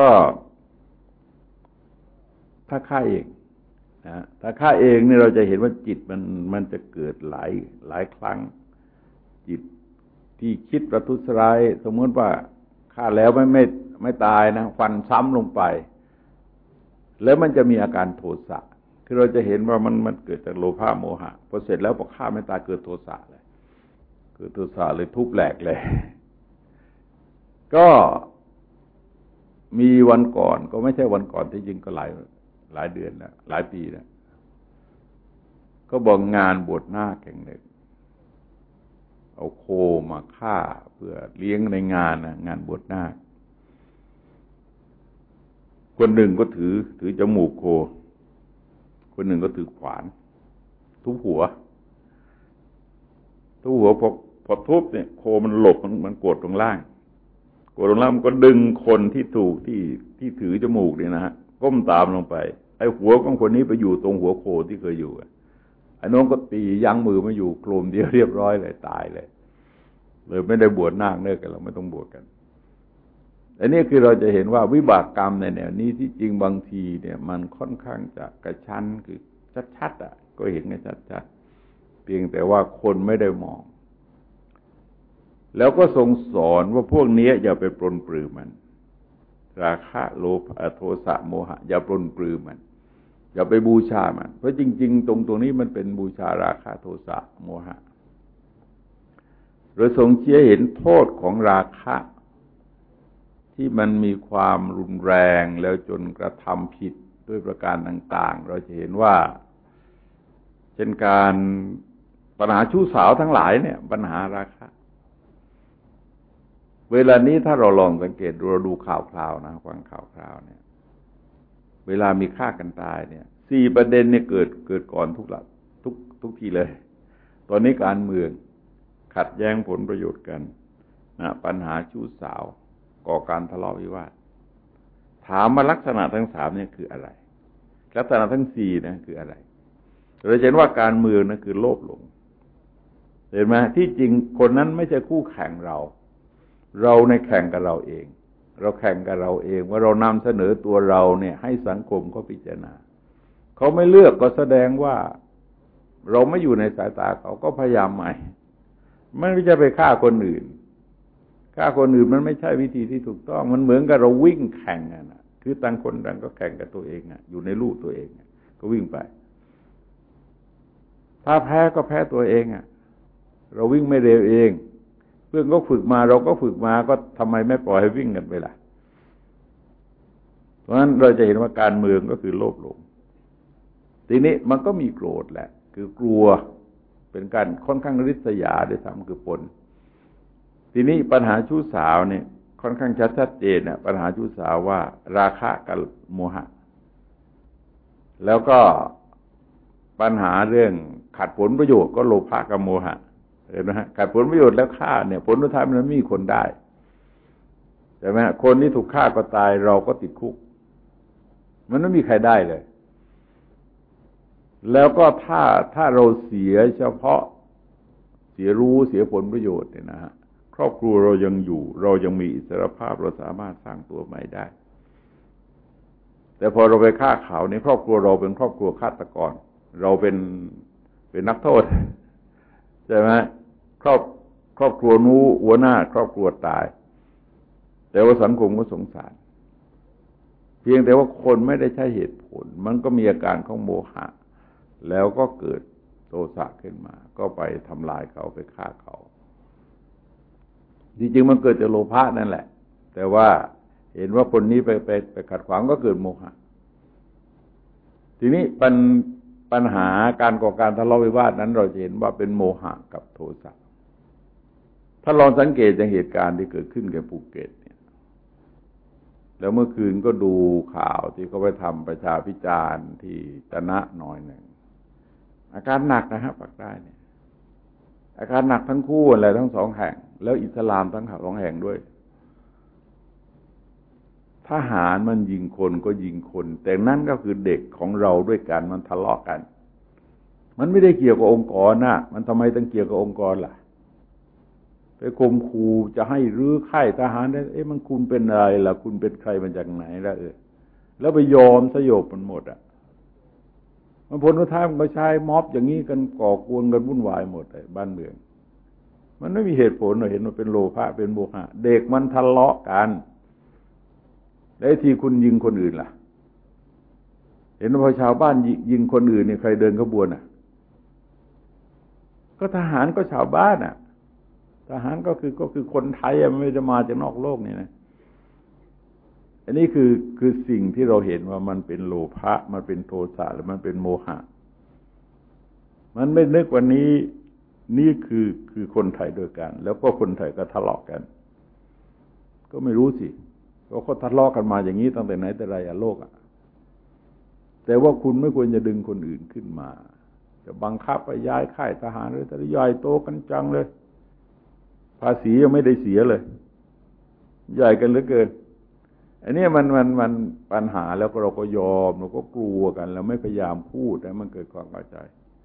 ถ้าฆ่าเองนะถ้าฆ่าเองเนี่ยเราจะเห็นว่าจิตมันมันจะเกิดหลายหลายครั้งจิตที่คิดประทุษร้ายสมมติว่าฆ่าแล้วไม่ไม่ไม่ตายนะฟันซ้ำลงไปแล้วมันจะมีอาการโทสะคือเราจะเห็นว่ามันมันเกิดจากโลภะโมหะพอเสร็จแล้วพอฆ่าไม่ตายเกิดโทสะเลยเกิดโทสะเลยทุบแหลกเลยก็มีวันก่อนก็ไม่ใช่วันก่อนที่จริงก็หลายหลายเดือนแล้วหลายปีแล้วก็บอกงานบวชนาคแห่งหนึ่งเอาโคมาฆ่าเพื่อเลี้ยงในงานนะงานบวชนาคคนหนึ่งก็ถือถือจมูกโคคนหนึ่งก็ถือขวานทุบหัวทุบหัวพอพอทุบเนี่ยโคมันหลบมันมันกดตรงล่างกดตรงล่างมันก็ดึงคนที่ถูกที่ที่ถือจมูกเนี่ยนะฮะก้มตามลงไปไอ้หัวของคนนี้ไปอยู่ตรงหัวโคที่เคยอยู่ไอ้น้องก็ตียั้งมือมาอยู่โครมเดียวเรียบร้อยเลยตายเลยเลยไม่ได้บวชนาคเลิกกันเราไม่ต้องบวชกันอันนี้คือเราจะเห็นว่าวิบากกรรมในแนวนี้ที่จริงบางทีเนี่ยมันค่อนข้างจะกระชั้นคือชัดๆอ่ะก็เห็นกันชัดๆเพียงแต่ว่าคนไม่ได้มองแล้วก็ทรงสอนว่าพวกนี้อย่าไปปรนปรือมันราคะโลภะโทสะโมหะอย่าปรนปรือมันอย่าไปบูชามันเพราะจริงๆตรงตรงนี้มันเป็นบูชาราคะโทสะโมหะโดยทรงชี้เห็นโทษของราคะที่มันมีความรุนแรงแล้วจนกระทำผิดด้วยประการต่างๆเราจะเห็นว่าเช่นการปัญหาชู้สาวทั้งหลายเนี่ยปัญหาราคะเวลานี้ถ้าเราลองสังเกตดูเราดูข่าวคราวนะฟังข่าวคราวเนี่ยเวลามีฆ่ากันตายเนี่ยสี่ประเด็นเนี่ยเกิดเกิดก่อนทุกหลักทุกทุกทีเลยตอนนี้การเมืองขัดแย้งผลประโยชน์กันนะปัญหาชู้สาวก่อการทะเลาะวิวาทถามมาลักษณะทั้งสามเนี่ยคืออะไรลักษณะทั้งสี่นะคืออะไรเราเห็นว่าการเมืองนะคือโลภหลงเห็นไหมที่จริงคนนั้นไม่ใช่คู่แข่งเราเราในแข่งกับเราเองเราแข่งกับเราเองว่าเรานำเสนอตัวเราเนี่ยให้สังคมเขาพิจารณาเขาไม่เลือกก็แสดงว่าเราไม่อยู่ในสายตาเขาก็พยายามใหม่ไม่ใช่ไปฆ่าคนอื่นฆ่าคนอื่นมันไม่ใช่วิธีที่ถูกต้องมันเหมือนกับเราวิ่งแข่งกันนะคือต่างคนต่างก็แข่งกับตัวเองอ่ะอยู่ในลู่ตัวเองก็วิ่งไปถ้าแพ้ก็แพ้ตัวเองอ่ะเราวิ่งไม่เร็วเองเพื่อนก็ฝึกมาเราก็ฝึกมาก็ทำไมไม่ปล่อยให้วิ่งกันไปล่ะเพราะฉะนั้นเราจะเห็นว่าการเมืองก็คือโลภหลงทีนี้มันก็มีโกรธแหละคือกลัวเป็นการค่อนข้างริษยาด้วยซ้ำคือปนทีนี้ปัญหาชู้สาวเนี่ยค่อนข้างชัดชัดเจนนะปัญหาชู้สาวว่าราคะกับโมหะแล้วก็ปัญหาเรื่องขัดผลประโยชน์ก็โลภะกับโมหะเห็นไหมฮะขัดผลประโยชน์แล้วฆ่าเนี่ยผลสุดท้ายมันไม่มีคนได้ใช่ไหมคนที่ถูกฆ่าก็ตายเราก็ติดคุกมันไม่มีใครได้เลยแล้วก็ถ้าถ้าเราเสียเฉพาะเสียรู้เสียผลประโยชน์เนี่ยนะฮะครอบครัวเรายังอยู่เรายังมีอิสรภาพเราสามารถสร้างตัวใหม่ได้แต่พอเราไปฆ่าเขาในครอบครัวเราเป็นครอบครัวฆาตกรเราเป็นเป็นนักโทษใช่ไหมครอบครอบครัวนู้หัวหน้าครอบครัวตายแต่ว่าสังคมก็สงสารเพียงแต่ว่าคนไม่ได้ใช้เหตุผลมันก็มีอาการของโมหะแล้วก็เกิดโทสะขึ้นมาก็ไปทำลายเขาไปฆ่าเขาจริงๆมันเกิดจากโลภะนั่นแหละแต่ว่าเห็นว่าคนนี้ไปไปไปขัดขวางก็เกิดโมหะทีนี้ปัญปัญหาการก่อการทะเลาะวิวาทนั้นเราจะเห็นว่าเป็นโมหะกับโทสะถ้าลองสังเกตจากเหตุการณ์ที่เกิดขึ้นกับภูเก็ตเนี่ยแล้วเมื่อคืนก็ดูข่าวที่เขาไปทำประชาพิจารณ์ที่จะนะหน่อยหนึ่งอาการหนักนะครับปากใต้เนี่ยอาการหนักทั้งคู่อะไรทั้งสองแห่งแล้วอิสลามทั้งสองแห่งด้วยทหารมันยิงคนก็ยิงคนแต่นั่นก็คือเด็กของเราด้วยกันมันทะเลาะกันมันไม่ได้เกี่ยวกับองค์กรนะมันทำไมต้องเกี่ยวกับองค์กรล่ะไปข่มขู่จะให้รื้อค่ายทหารได้เอ๊ะมันคุณเป็นอะไรล่ะคุณเป็นใครมาจากไหนล่ะเออแล้วไปยอมสยบมันหมดอ่ะมันผลสุดท้ายมันก็ใช้ม็อบอย่างนี้กันก่อกวนกันวุ่นวายหมดเลยบ้านเมืองมันไม่มีเหตุผลเราเห็นว่าเป็นโลภะเป็นโมหะเด็กมันทะเลาะกันแล้วที่คุณยิงคนอื่นล่ะเห็นว่าพอชาวบ้านยิงคนอื่นเนี่ยใครเดินขบวนอ่ะก็ทหารก็ชาวบ้านอ่ะทหารก็คือก็คือคนไทยอ่ะไม่ได้มาจากนอกโลกนี่นะอันนี้คือคือสิ่งที่เราเห็นว่ามันเป็นโลภะมันเป็นโทสะและมันเป็นโมหะมันไม่นึกว่านี้นี่คือคือคนไทยด้วยกันแล้วก็คนไทยก็ทะเลาะกันก็ไม่รู้สิก็เขาทะเลาะกันมาอย่างนี้ตั้งแต่ไหนแต่ไรอะโลกอะแต่ว่าคุณไม่ควรจะดึงคนอื่นขึ้นมาจะบังคับไปย้ายค่ายทหารเลยแต่ใหญ่โตกันจังเลยภาษียังไม่ได้เสียเลยใหญ่กันเหลือเกินอันนี้มันมันมันปัญหาแล้วก็เราก็ยอมเราก็กลัวกันแล้วไม่พยายามพูดให้มันเกิดความเข้าใจ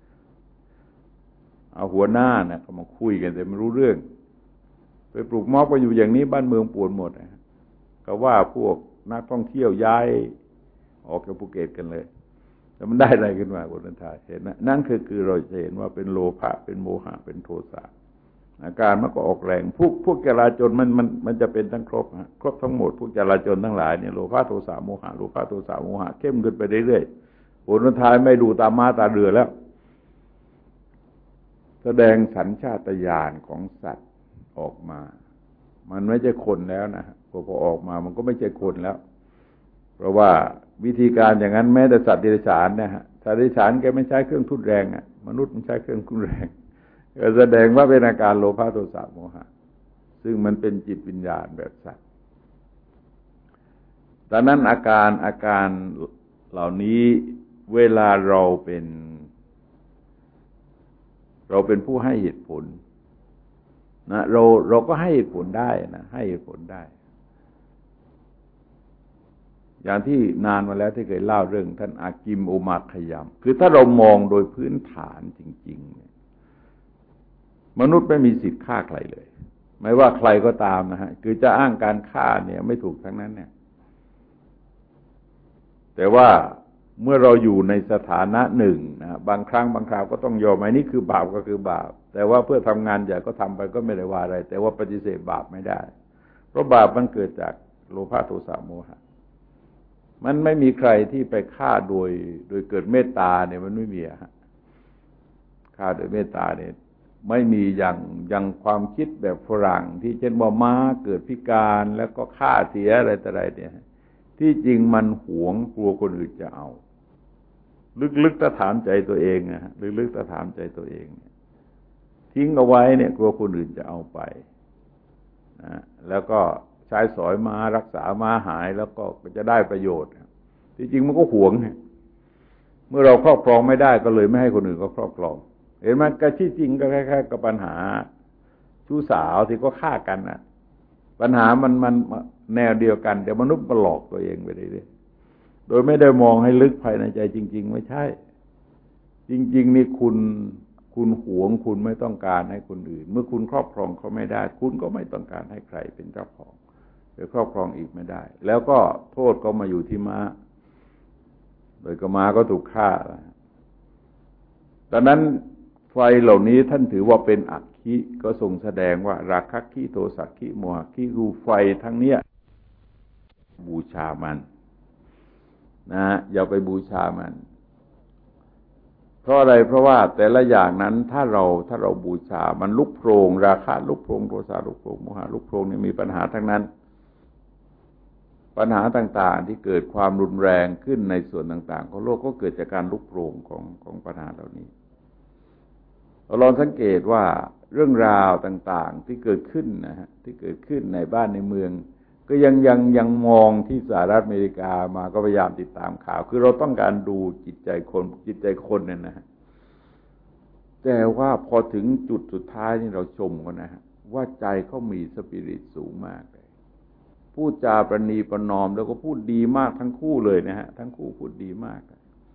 เอาหัวหน้าเนี่ยเขามาคุยกันแต่ไม่รู้เรื่องไปปลูกม็อบก็อยู่อย่างนี้บ้านเมืองปวดหมดนะก็ว่าพวกนักท่องเที่ยวย้ายออกจากภูเก็ตกันเลยแต่มันได้อะไรขึ้นมาคนไทยเห็นไหมนั่นคือคือเราจะเห็นว่าเป็นโลภะเป็นโมหะเป็นโทสะอาการมันก็ออกแรงพวกพวกจราจรมันมันมันจะเป็นทั้งครบฮะครบทั้งหมดพวกจราจรทั้งหลายเนี่ยโลภะโทสะโมหะโลภะโทสะโมหะเข้มขึ้นไปเรื่อยๆผลสุดท้ายไม่ดูตาม้าตาเรือแล้วแสดงสัญชาตญาณของสัตว์ออกมามันไม่ใช่คนแล้วนะพอพอออกมามันก็ไม่ใช่คนแล้วเพราะว่าวิธีการอย่างนั้นแม้แต่สัตว์เดรัจฉานนะฮะสัตว์เดรัจฉานแกไม่ใช้เครื่องทุนแรงอ่ะมนุษย์มันใช้เครื่องทุนแรงก็แสดงว่าเป็นอาการโลภะโทสะโมหะซึ่งมันเป็นจิตวิญญาณแบบสัตว์ดังนั้นอาการอาการเหล่านี้เวลาเราเป็นเราเป็นผู้ให้เหตุผลนะเราเราก็ให้เหตุผลได้นะให้เหตุผลได้อย่างที่นานมาแล้วที่เคยเล่าเรื่องท่านอากิมโอมาขยัมคือถ้าเรามองโดยพื้นฐานจริงๆมนุษย์ไม่มีสิทธิ์ฆ่าใครเลยไม่ว่าใครก็ตามนะฮะคือจะอ้างการฆ่าเนี่ยไม่ถูกทั้งนั้นเนี่ยแต่ว่าเมื่อเราอยู่ในสถานะหนึ่งนะบางครั้งบางคราวก็ต้องยอมไอ้นี่คือบาปก็คือบาปแต่ว่าเพื่อทำงานใหญ่ก็ทำไปก็ไม่ได้ว่าอะไรแต่ว่าปฏิเสธบาปไม่ได้เพราะบาปมันเกิดจากโลภะโทสะโมหะมันไม่มีใครที่ไปฆ่าโดยโดยเกิดเมตตาเนี่ยมันไม่มีฮะฆ่าโดยเมตตาเนี่ยไม่มีอย่างอย่างความคิดแบบฝรั่งที่เช่นว่าม้าเกิดพิการแล้วก็ฆ่าเสียอะไรต่ออะไรเนี่ยที่จริงมันหวงกลัวคนอื่นจะเอาลึกๆถ้าถามใจตัวเองนะฮะลึกๆถ้าถามใจตัวเองทิ้งเอาไว้เนี่ยกลัวคนอื่นจะเอาไปนะแล้วก็ใช้สอยม้ารักษาม้าหายแล้วก็จะได้ประโยชน์ที่จริงมันก็หวงเมื่อเราครอบครองไม่ได้ก็เลยไม่ให้คนอื่นก็ครอบครองเห็นไหมก็ที่จริงก็คล้ายๆกับปัญหาชู้สาวที่ก็ฆ่ากันนะปัญหามันมันแนวเดียวกันแต่มนุษย์ก็หลอกตัวเองไปเรื่อยๆโดยไม่ได้มองให้ลึกภายในใจจริงๆไม่ใช่จริงๆนี่คุณคุณหวงคุณไม่ต้องการให้คนอื่นเมื่อคุณครอบครองเขาไม่ได้คุณก็ไม่ต้องการให้ใครเป็นเจ้าของหรือครอบครองอีกไม่ได้แล้วก็โทษก็มาอยู่ที่ม้าโดยก็ม้าก็ถูกฆ่าดังนั้นไฟเหล่านี้ท่านถือว่าเป็นอัคคีก็ทรงแสดงว่าราคะคีโทสะคีโมหะคีรูไฟทั้งเนี้ยบูชามันนะอย่าไปบูชามันเพราะอะไรเพราะว่าแต่ละอย่างนั้นถ้าเราถ้าเราบูชามันลุกโผงราคะลุกโผงโทสะลุกโผงโมหะลุกโผงนี่มีปัญหาทั้งนั้นปัญหาต่างๆที่เกิดความรุนแรงขึ้นในส่วนต่างๆของโลกก็เกิดจากการลุกโผงของของปัญหาเหล่านี้เราลองสังเกตว่าเรื่องราวต่างๆที่เกิดขึ้นนะฮะที่เกิดขึ้นในบ้านในเมืองก็ยังยังยังมองที่สหรัฐอเมริกามาก็พยายามติดตามข่าวคือเราต้องการดูจิตใจคนจิตใจคนเนี่ยนะฮะแต่ว่าพอถึงจุดสุดท้ายนี่เราชมกันนะฮะว่าใจเขามีสปิริตสูงมากเลยพูดจาประนีประนอมแล้วก็พูดดีมากทั้งคู่เลยนะฮะทั้งคู่พูดดีมาก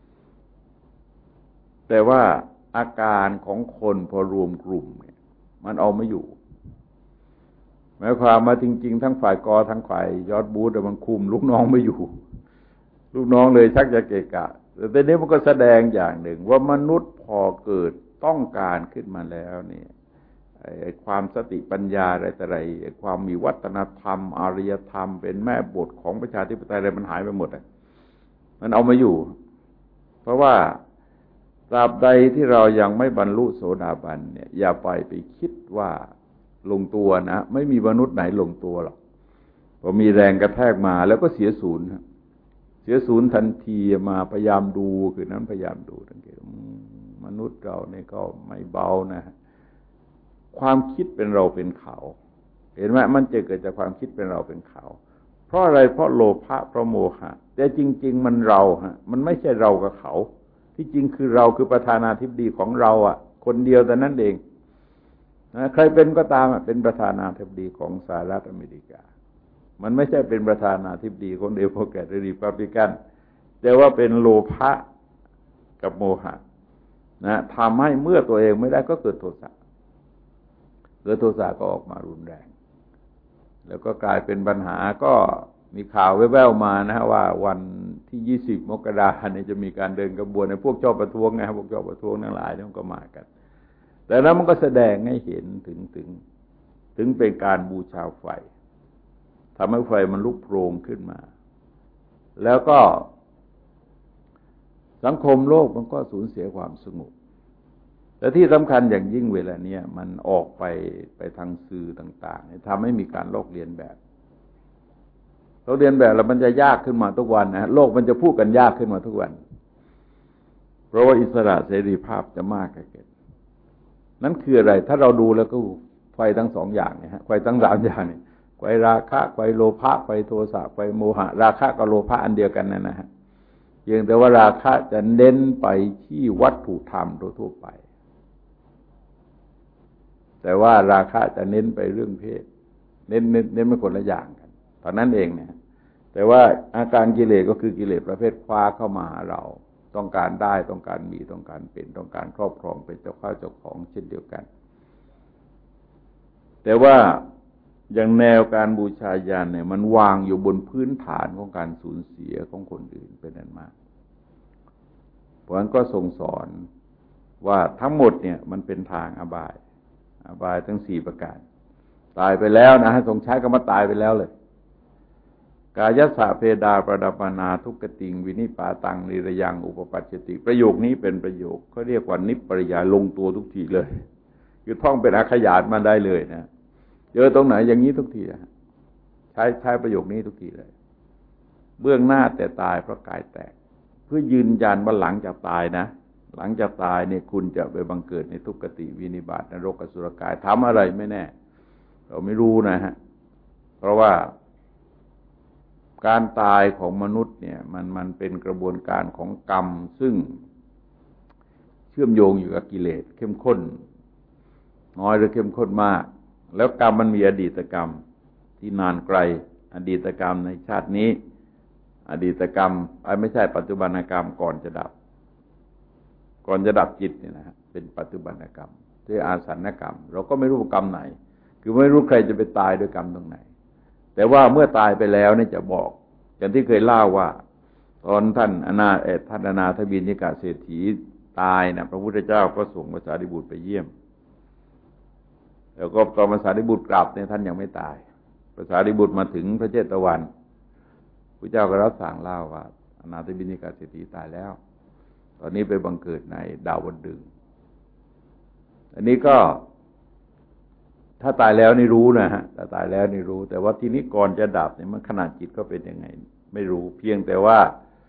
แต่ว่าอาการของคนพอรวมกลุ่มเนี่ยมันเอาไม่อยู่หมายความมาจริงๆทั้งฝ่ายกอทั้งฝ่ายยอดบูธแต่มันคุมลูกน้องไม่อยู่ลูกน้องเลยชักจะเกะกะแต่ทีนี้มันก็แสดงอย่างหนึ่งว่ามนุษย์พอเกิดต้องการขึ้นมาแล้วเนี่ยไอ้ความสติปัญญาอะไรแต่ไรความมีวัฒนธรรมอารยธรรมเป็นแม่บทของประชาธิปไตยอะไรมันหายไปหมดเลยมันเอาไม่อยู่เพราะว่าตราบใดที่เรายังไม่บรรลุโสดาบันเนี่ยอย่าไปไปคิดว่าลงตัวนะไม่มีมนุษย์ไหนลงตัวหรอกพอมีแรงกระแทกมาแล้วก็เสียศูนย์เสียศูนย์ทันทีมาพยายามดูคือนั้นพยายามดูสังเกตมนุษย์เราเนี่ยก็ไม่เบานะความคิดเป็นเราเป็นเขาเห็นไหมมันจะเกิดจากความคิดเป็นเราเป็นเขาเพราะอะไรเพราะโลภะเพราะโมหะแต่จริงๆมันเราฮะมันไม่ใช่เรากับเขาที่จริงคือเราคือประธานาธิบดีของเราอ่ะคนเดียวแต่นั้นเองนะใครเป็นก็ตามเป็นประธานาธิบดีของสหรัฐอเมริกามันไม่ใช่เป็นประธานาธิบดีของเดโมแครตหรือรีพับลิกันแต่ว่าเป็นโลภะกับโมหะนะทำให้เมื่อตัวเองไม่ได้ก็เกิดโทสะเกิดโทสะก็ออกมารุนแรงแล้วก็กลายเป็นปัญหาก็มีข่าวแว่วๆมานะว่าวันที่ยี่สิบมกราคมเนี่ยจะมีการเดินกระบวนในพวกชอบประท้วงไงพวกชอบประท้วงทั้งหลายมันก็มากันแต่นั้นมันก็แสดงให้เห็นถึงถึงถึงเป็นการบูชาไฟทำให้ไฟมันลุกโผงขึ้นมาแล้วก็สังคมโลกมันก็สูญเสียความสงบและที่สำคัญอย่างยิ่งเวลาเนี้ยมันออกไปไปทางสื่อต่างๆทำให้มีการลอกเลียนแบบเราเรียนแบบแล้วมันจะยากขึ้นมาทุกวันนะโลกมันจะพูดกันยากขึ้นมาทุกวันเพราะว่าอิสระเสรีภาพจะมากขึ้นนั่นคืออะไรถ้าเราดูแล้วก็ไฟทั้งสองอย่างเนี่ยฮะไฟทั้งสามอย่างเนี่ยไฟราคะไฟโลภะไฟโทสะไฟโมหะราคะกับโลภะอันเดียวกันนั่นนะฮะเพียงแต่ว่าราคะจะเน้นไปที่วัตถุธรรมทั่วไปแต่ว่าราคะจะเน้นไปเรื่องเพศเน้นเน้นเน้นเป็นคนละอย่างกันตอนนั้นเองเนี่ยแต่ว่าอาการกิเลสก็คือกิเลสประเภทคว้าเข้ามาหาเราต้องการได้ต้องการมีต้องการเป็นต้องการครอบครองเป็นเจ้าข้าเจ้าของเช่นเดียวกันแต่ว่าอย่างแนวการบูชายันเนี่ยมันวางอยู่บนพื้นฐานของการสูญเสียของคนอื่นเป็นอันมากเพราะฉะนั้นก็ทรงสอนว่าทั้งหมดเนี่ยมันเป็นทางอบายอบายทั้งสี่ประการตายไปแล้วนะให้ทรงใช้คำว่าตายไปแล้วเลยกายสะเพดาประดับนาทุกขติงวินิปาตังนิระยังอุปปัชชติประโยคนี้เป็นประโยคเขาเรียกว่านิปริยายลงตัวทุกทีเลยคือท่องเป็นอาขยานมาได้เลยนะเจอตรงไหนอย่างนี้ทุกทีใช้ใช้ประโยคนี้ทุกทีเลยเบื้องหน้าแต่ตายเพราะกายแตกเพื่อยืนยันว่าหลังจากตายนะหลังจากตายเนี่ยคุณจะไปบังเกิดในทุกขติวินิบาตนรกอสุรกายทำอะไรไม่แน่เราไม่รู้นะฮะเพราะว่าการตายของมนุษย์เนี่ยมันมันเป็นกระบวนการของกรรมซึ่งเชื่อมโยงอยู่กับกิเลสเข้มข้นน้อยหรือเข้มข้นมากแล้วกรรมมันมีอดีตกรรมที่นานไกลอดีตกรรมในชาตินี้อดีตกรรมไม่ใช่ปัจจุบันกรรมก่อนจะดับก่อนจะดับจิตเนี่ยนะฮะเป็นปัจจุบันกรรมที่อาสันกรรมเราก็ไม่รู้กรรมไหนคือไม่รู้ใครจะไปตายด้วยกรรมตรงไหนแต่ว่าเมื่อตายไปแล้วเนี่ยจะบอกอย่างที่เคยเล่าว่าตอนท่านอนาเอท่านอนาถบิณฑิกะเศรษฐีตายนะพระพุทธเจ้าก็ส่งพระสารีบุตรไปเยี่ยมแล้วก็ตอนพระสารีบุตรกลับเนี่ยท่านยังไม่ตายพระสารีบุตรมาถึงพระเจตวันพระเจ้าก็รับสั่งเล่าว่าอนาถบิณฑิกะเศรษฐีตายแล้วตอนนี้ไปบังเกิดในดาวดึงส์อันนี้ก็ถ้าตายแล้วนี่รู้นะฮะถ้าตายแล้วนี่รู้แต่ว่าทีนี้ก่อนจะดับเนี่ยมันขนาดจิตก็เป็นยังไงไม่รู้เพียงแต่ว่า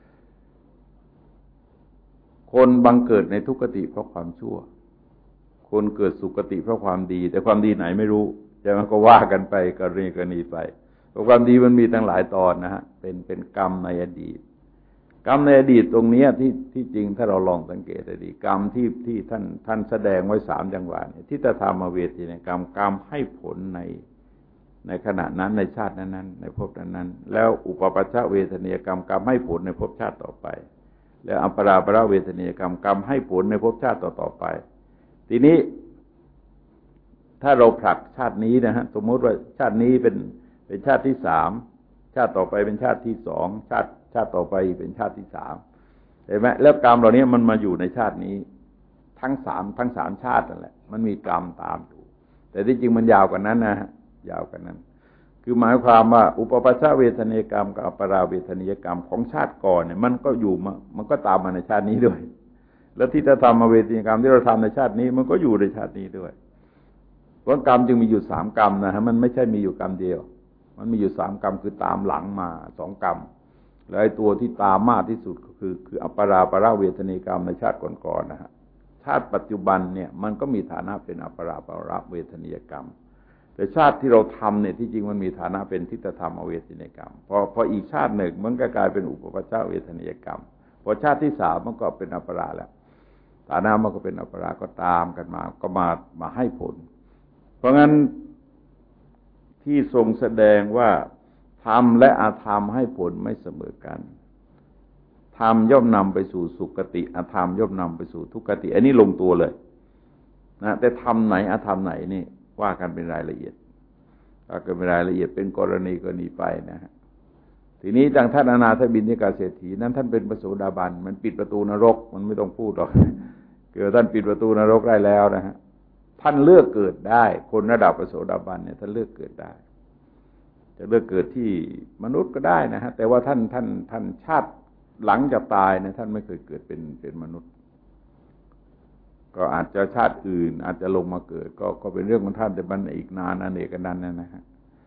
คนบังเกิดในทุกขติเพราะความชั่วคนเกิดสุคติเพราะความดีแต่ความดีไหนไม่รู้จะมันก็ว่ากันไปกรณีกรณีไปเพราะความดีมันมีตั้งหลายตอนนะฮะเป็นเป็นกรรมในอดีตกรรมในอดีตตรงนี้ที่ที่จริงถ้าเราลองสังเกตดีกรรมที่ที่ท่านท่านแสดงไว้สามจังหวะเนี่ยที่จะทำมาเวทีในกรรมกรรมให้ผลในในขณะนั้นในชาตินั้นๆในภพนั้นๆแล้วอุปปัชชเวทนียกรรมกรรมให้ผลในภพชาติต่อไปแล้วอัปปราปราเวทนียกรรมกรรมให้ผลในภพชาติต่อๆไปทีนี้ถ้าเราผลักชาตินี้นะฮะสมมติว่าชาตินี้เป็นเป็นชาติที่สามชาติต่อไปเป็นชาติที่สองชาติชาติต่อไปเป็นชาติที่สามเห็นไหมแล้วกรรมเหล่านี้มันมาอยู่ในชาตินี้ทั้งสามทั้งสามชาตินั่นแหละมันมีกรรมตามอยู่แต่ที่จริงมันยาวกว่านั้นนะฮะยาวกว่านั้นคือหมายความว่าอุปปัชชเวทนียกรรมกับอัปปราเวทนียกรรมของชาติก่อนเนี่ยมันก็อยู่มามันก็ตามมาในชาตินี้ด้วยแล้วที่จะทำมาเวทนียกรรมที่เราทำในชาตินี้มันก็อยู่ในชาตินี้ด้วยเพราะกรรมจึงมีอยู่สามกรรมนะฮะมันไม่ใช่มีอยู่กรรมเดียวมันมีอยู่สามกรรมคือตามหลังมาสองกรรมแล้วไอ้ตัวที่ตามมากที่สุดก็คือคืออัปปราปราเวทนีกรรมในชาติก่อนๆนะฮะชาติปัจจุบันเนี่ยมันก็มีฐานะเป็นอัปปราปราเวทนียกรรมแต่ชาติที่เราทำเนี่ยที่จริงมันมีฐานะเป็นทิฏฐธรรมเวทนียกรรมพอพออีกชาติหนึ่งมันก็กลายเป็นอุปปัชชเวทนียกรรมพอชาติที่สามมันก็เป็นอัปปราแล้วฐานะมันก็เป็นอัปปราก็ตามกันมาก็มามาให้ผลเพราะงั้นที่ทรงแสดงว่าธรรมและอธรรมให้ผลไม่เสมอกันธรรมย่อมนำไปสู่สุคติอธรรมย่อมนำไปสู่ทุกขติอันนี้ลงตัวเลยนะแต่ธรรมไหนอธรรมไหนนี่ว่ากันเป็นรายละเอียดว่ากันเป็นรายละเอียดเป็นกรณีกรณีไปนะฮะทีนี้ดังท่านอนาถบิณฑิกะเศรษฐีนั้นท่านเป็นพระโสดาบันมันปิดประตูนรกมันไม่ต้องพูดหรอกเกิดท่านปิดประตูนรกได้แล้วนะฮะท่านเลือกเกิดได้คนระดับพระโสดาบันเนี่ยท่านเลือกเกิดได้จะเลือกเกิดที่มนุษย์ก็ได้นะฮะแต่ว่าท่านท่านท่านชาติหลังจากตายเนี่ยท่านไม่เคยเกิดเป็นเป็นมนุษย์ก็อาจจะชาติอื่นอาจจะลงมาเกิดก็ก็เป็นเรื่องของท่านแต่มันอีกนานอเนกอนันต์นะฮะ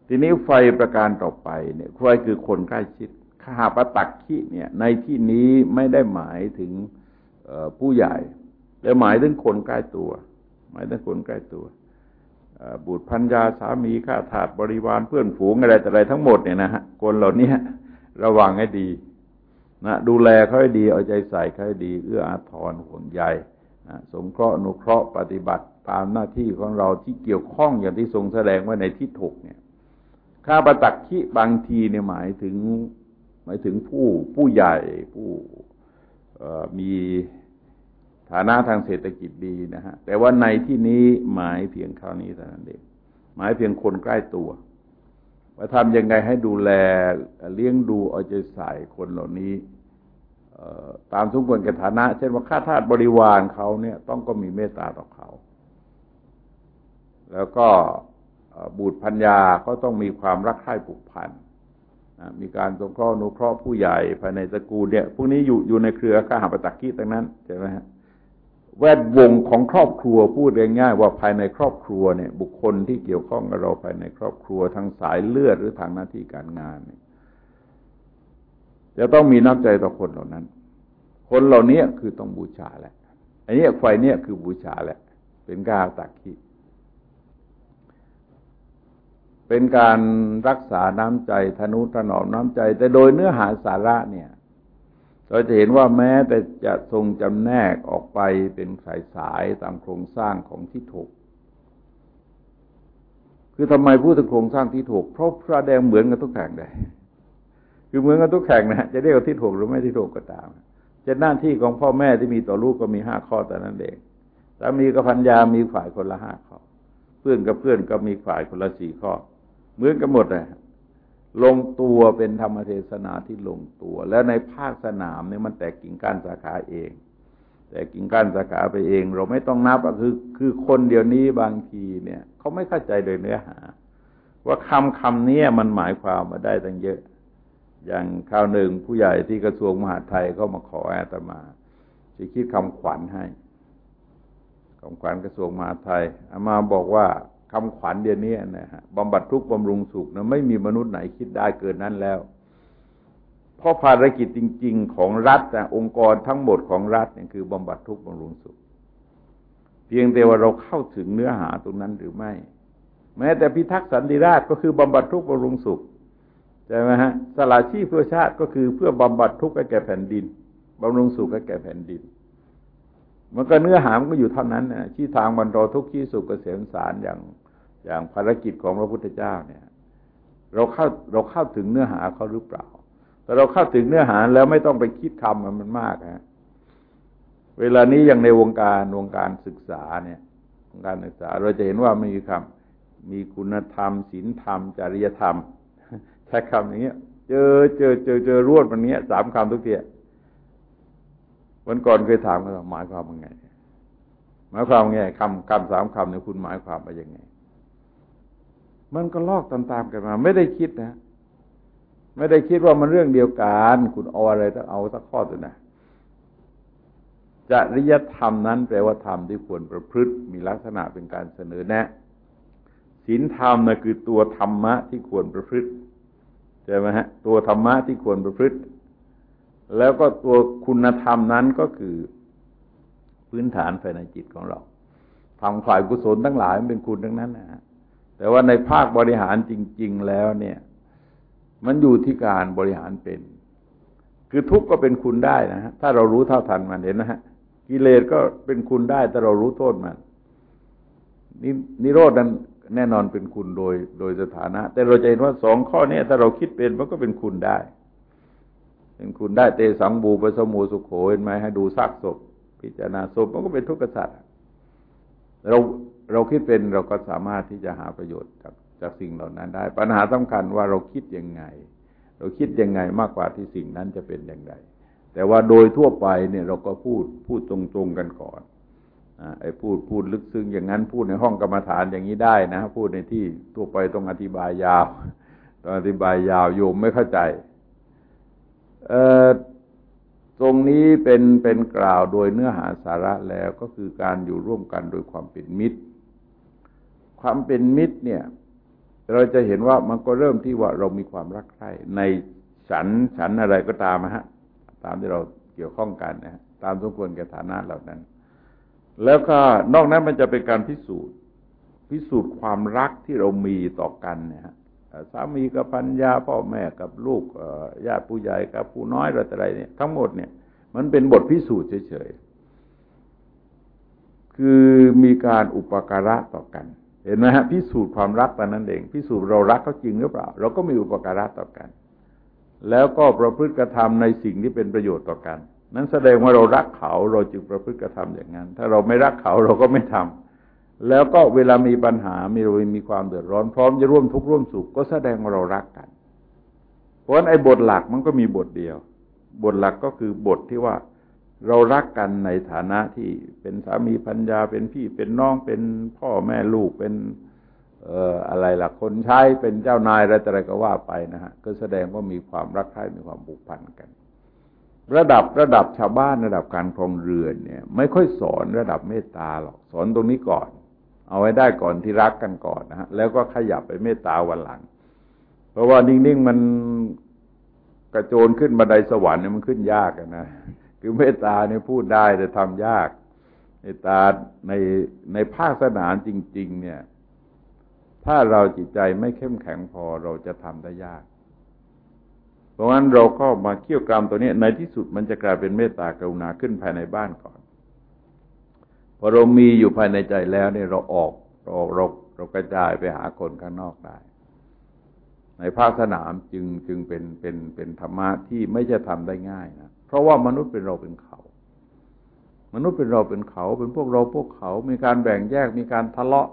ทีนี้ไฟประการต่อไปเนี่ยไฟคือคนใกล้ชิดคหปตักขิเนี่ยในที่นี้ไม่ได้หมายถึงผู้ใหญ่แต่หมายถึงคนใกล้ตัวหมายถึงคนใกล้ตัวบุตรภรรยาสามีข้าทาสบริวารเพื่อนฝูงอะไรแต่อะไรทั้งหมดเนี่ยนะฮะคนเหล่านี้ระวังให้ดีนะดูแลเขาให้ดีเอาใจใส่เขาให้ดีเอื้ออาทรห่วงใยนะสงเคราะห์อนุเคราะห์ปฏิบัติตามหน้าที่ของเราที่เกี่ยวข้องอย่างที่ทรงแสดงไว้ในทิฏฐกเนี่ยข้าปตักขิบางทีเนี่ยหมายถึงหมายถึงผู้ผู้ใหญ่ผู้มีฐานะทางเศรษฐกิจดีนะฮะแต่ว่าในที่นี้หมายเพียงคราวนี้เท่านั้นเองหมายเพียงคนใกล้ตัวว่าทำยังไงให้ดูแลเลี้ยงดูเอาใจใส่คนเหล่านี้ตามสมควรแก่ฐานะเช่นว่าข้าทาสบริวารเขาเนี่ยต้องก็มีเมตตาต่อเขาแล้วก็บุตรภรรยาก็ต้องมีความรักใคร่ผูกพันมีการสงเคราะห์อนุเคราะห์ผู้ใหญ่ภายในตระกูลเนี่ยพวกนี้อยู่อยู่ในเครือข้าหปตักขิทั้งนั้นใช่ไหมฮะแวดวงของครอบครัวพูดง่ายๆว่าภายในครอบครัวเนี่ยบุคคลที่เกี่ยวข้องกับเราภายในครอบครัวทางสายเลือดหรือทางหน้าที่การงานเนี่ยจะต้องมีน้ำใจต่อคนเหล่านั้นคนเหล่านี้คือต้องบูชาแหละอันนี้ไฟเนี่ยคือบูชาแหละเป็นข้าหปตักขิเป็นการรักษาน้ำใจทนุถนอมน้ำใจแต่โดยเนื้อหาสาระเนี่ยเราจะเห็นว่าแม้แต่จะทรงจำแนกออกไปเป็นสายๆตามโครงสร้างของทิฏฐกคือทำไมพูดถึงโครงสร้างทิฏฐกเพราะพระแดงเหมือนกันทุกแห่งเลยคือเหมือนกันทุกแห่งนะจะเรียกว่าทิฏฐกหรือไม่ทิฏฐกก็ตามจะหน้าที่ของพ่อแม่ที่มีต่อลูกก็มีห้าข้อแต่นั้นเองสามีกับภรรยามีฝ่ายคนละห้าข้อเพื่อนกับเพื่อนก็มีฝ่ายคนละสี่ข้อเหมือนกันหมดเลยลงตัวเป็นธรรมเทศนาที่ลงตัวแล้วในภาคสนามเนี่ยมันแตกกิ่งก้านสาขาเองแต่กิ่งก้านสาขาไปเองเราไม่ต้องนับอ่ะคือคือคนเดียวนี้บางทีเนี่ยเขาไม่เข้าใจโดยเนื้อหาว่าคำคำนี้มันหมายความมาได้ตั้งเยอะอย่างคราวหนึ่งผู้ใหญ่ที่กระทรวงมหาดไทยเขามาขออาตมาจะคิดคำขวัญให้คำขวัญกระทรวงมหาดไทยอามาบอกว่าคำขวัญเดี๋ยวนี้นะฮะบำบัดทุกข์บำรุงสุขนะไม่มีมนุษย์ไหนคิดได้เกินนั้นแล้วเพราะภารกิจจริงๆของรัฐนะองค์กรทั้งหมดของรัฐเนี่ยคือบำบัดทุกข์บำรุงสุขเพียงแต่ว่าเราเข้าถึงเนื้อหาตรงนั้นหรือไม่แม้แต่พิทักษ์สันติราษฎร์ก็คือบำบัดทุกข์บำรุงสุขใช่ไหมฮะสละชีพเพื่อชาติก็คือเพื่อบำบัดทุกข์ให้แก่แผ่นดินบำรุงสุขให้แก่แผ่นดินมันก็เนื้อหามันก็อยู่เท่านั้นนะชี้ทางบรรเทาทุกข์ชี้สุขเกษมสารอย่างอย่างภารกิจของพระพุทธเจ้าเนี่ยเราเข้าเราเข้าถึงเนื้อหาเขาหรือเปล่าแต่เราเข้าถึงเนื้อหาแล้วไม่ต้องไปคิดคำมันมันมากฮะเวลานี้อย่างในวงการวงการศึกษาเนี่ยวงการศึกษาเราจะเห็นว่ามีคำมีคุณธรรมศีลธรรมจริยธรรมใช้คำอย่างเงี้ยเจอเจอเจอเจอรวดมันเนี้ยสามคำทุกทีวันก่อนเคยถามเขาหมายความว่าไงหมายความว่าไงคำคำสามคำเนี่ยคุณหมายความว่ายังไงมันก็ลอกตามๆกันมาไม่ได้คิดนะไม่ได้คิดว่ามันเรื่องเดียวกันคุณเอาอะไรต้องเอาสักข้อตัวนะจริยธรรมนั้นแปลว่าธรรมที่ควรประพฤติมีลักษณะเป็นการเสนอแนะศีลธรรมนะคือตัวธรรมะที่ควรประพฤติใช่ไหมฮะตัวธรรมะที่ควรประพฤติแล้วก็ตัวคุณธรรมนั้นก็คือพื้นฐานภายในจิตของเราทำฝ่ายกุศลทั้งหลายมันเป็นคุณทั้งนั้นนะฮะแต่ว่าในภาคบริหารจริงๆแล้วเนี่ยมันอยู่ที่การบริหารเป็นคือทุกข์ก็เป็นคุณได้นะฮะถ้าเรารู้เท่าทันมันเห็นนะฮะกิเลสก็เป็นคุณได้ถ้าเรารู้โทษมันนินิโรธนั้นแน่นอนเป็นคุณโดยโดยสถานะแต่เราจะเห็นว่าสองข้อนี้ถ้าเราคิดเป็นมันก็เป็นคุณได้เป็นคุณได้เตสังบูปสมูสุโขเห็นไหมให้ดูซากศพพิจารณาศพมันก็เป็นทุกข์สัตว์เราเราคิดเป็นเราก็สามารถที่จะหาประโยชน์จากจากสิ่งเหล่านั้นได้ปัญหาสำคัญว่าเราคิดยังไงเราคิดยังไงมากกว่าที่สิ่งนั้นจะเป็นอย่างไรแต่ว่าโดยทั่วไปเนี่ยเราก็พูดพูดตรงๆกันก่อนไอ้พูดพูดลึกซึ้งอย่างนั้นพูดในห้องกรรมฐานอย่างนี้ได้นะพูดในที่ทั่วไปต้องอธิบายยาวต้องอธิบายยาวโยมไม่เข้าใจเอ่อตรงนี้เป็นเป็นกล่าวโดยเนื้อหาสาระแล้วก็คือการอยู่ร่วมกันโดยความเป็นมิตรความเป็นมิตรเนี่ยเราจะเห็นว่ามันก็เริ่มที่ว่าเรามีความรักใคร่ในฉันฉันอะไรก็ตามนะฮะตามที่เราเกี่ยวข้องกันนะฮะตามสมควรแก่ฐานะเหล่านั้นแล้วก็นอกนั้นมันจะเป็นการพิสูจน์พิสูจน์ความรักที่เรามีต่อกันเนี่ยฮะสามีกับภรรยาพ่อแม่กับลูกญาติผู้ใหญ่กับผู้น้อยอะไรเนี่ยทั้งหมดเนี่ยมันเป็นบทพิสูจน์เฉยๆคือมีการอุปการะต่อกันเห็นไหมฮะพิสูจน์ความรักแต่นั้นเองพิสูจน์เรารักเขาจริงหรือเปล่าเราก็มีอุปการะต่อกันแล้วก็ประพฤติกระทำในสิ่งที่เป็นประโยชน์ต่อกันนั้นแสดงว่าเรารักเขาเราจึงประพฤติกระทำอย่างนั้นถ้าเราไม่รักเขาเราก็ไม่ทำแล้วก็เวลามีปัญหามีเรามีความเดือดร้อนพร้อมจะร่วมทุกข์ร่วมสุขก็แสดงว่าเรารักกันเพราะฉะนั้นไอ้บทหลักมันก็มีบทเดียวบทหลักก็คือบทที่ว่าเรารักกันในฐานะที่เป็นสามีภรรยาเป็นพี่เป็นน้องเป็นพ่อแม่ลูกเป็นเอ่ออะไรล่ะคนใช้เป็นเจ้านายอะไรอะไรก็ว่าไปนะฮะก็แสดงว่ามีความรักใคร่มีความผูกพันกันระดับระดับชาวบ้านระดับการครองเรือนเนี่ยไม่ค่อยสอนระดับเมตตาหรอกสอนตรงนี้ก่อนเอาไว้ได้ก่อนที่รักกันก่อนนะฮะแล้วก็ขยับไปเมตตาวันหลังเพราะว่านิ่งๆมันกระโจนขึ้นบันไดสวรรค์เนี่ยมันขึ้นยากนะคือเมตตาเนี่ยพูดได้แต่ทำยากเมตตาในในภาคสนามจริงๆเนี่ยถ้าเราจิตใจไม่เข้มแข็งพอเราจะทำได้ยากเพราะงั้นเราก็มาเกี่ยวกรรมตัวนี้ในที่สุดมันจะกลายเป็นเมตตากรุณาขึ้นภายในบ้านก่อนพอเรามีอยู่ภายในใจแล้วเนี่ยเราออกเราเราเรากระจายไปหาคนข้างนอกได้ในภาคสนามจึงจึงเป็นเป็นเป็นธรรมะที่ไม่จะทำได้ง่ายนะเพราะว่ามนุษย์เป็นเราเป็นเขามนุษย์เป็นเราเป็นเขาเป็นพวกเราพวกเขามีการแบ่งแยกมีการทะเลาะ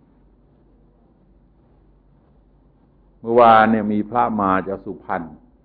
เมื่อวานเนี่ยมีพระมาจากสุพรรณ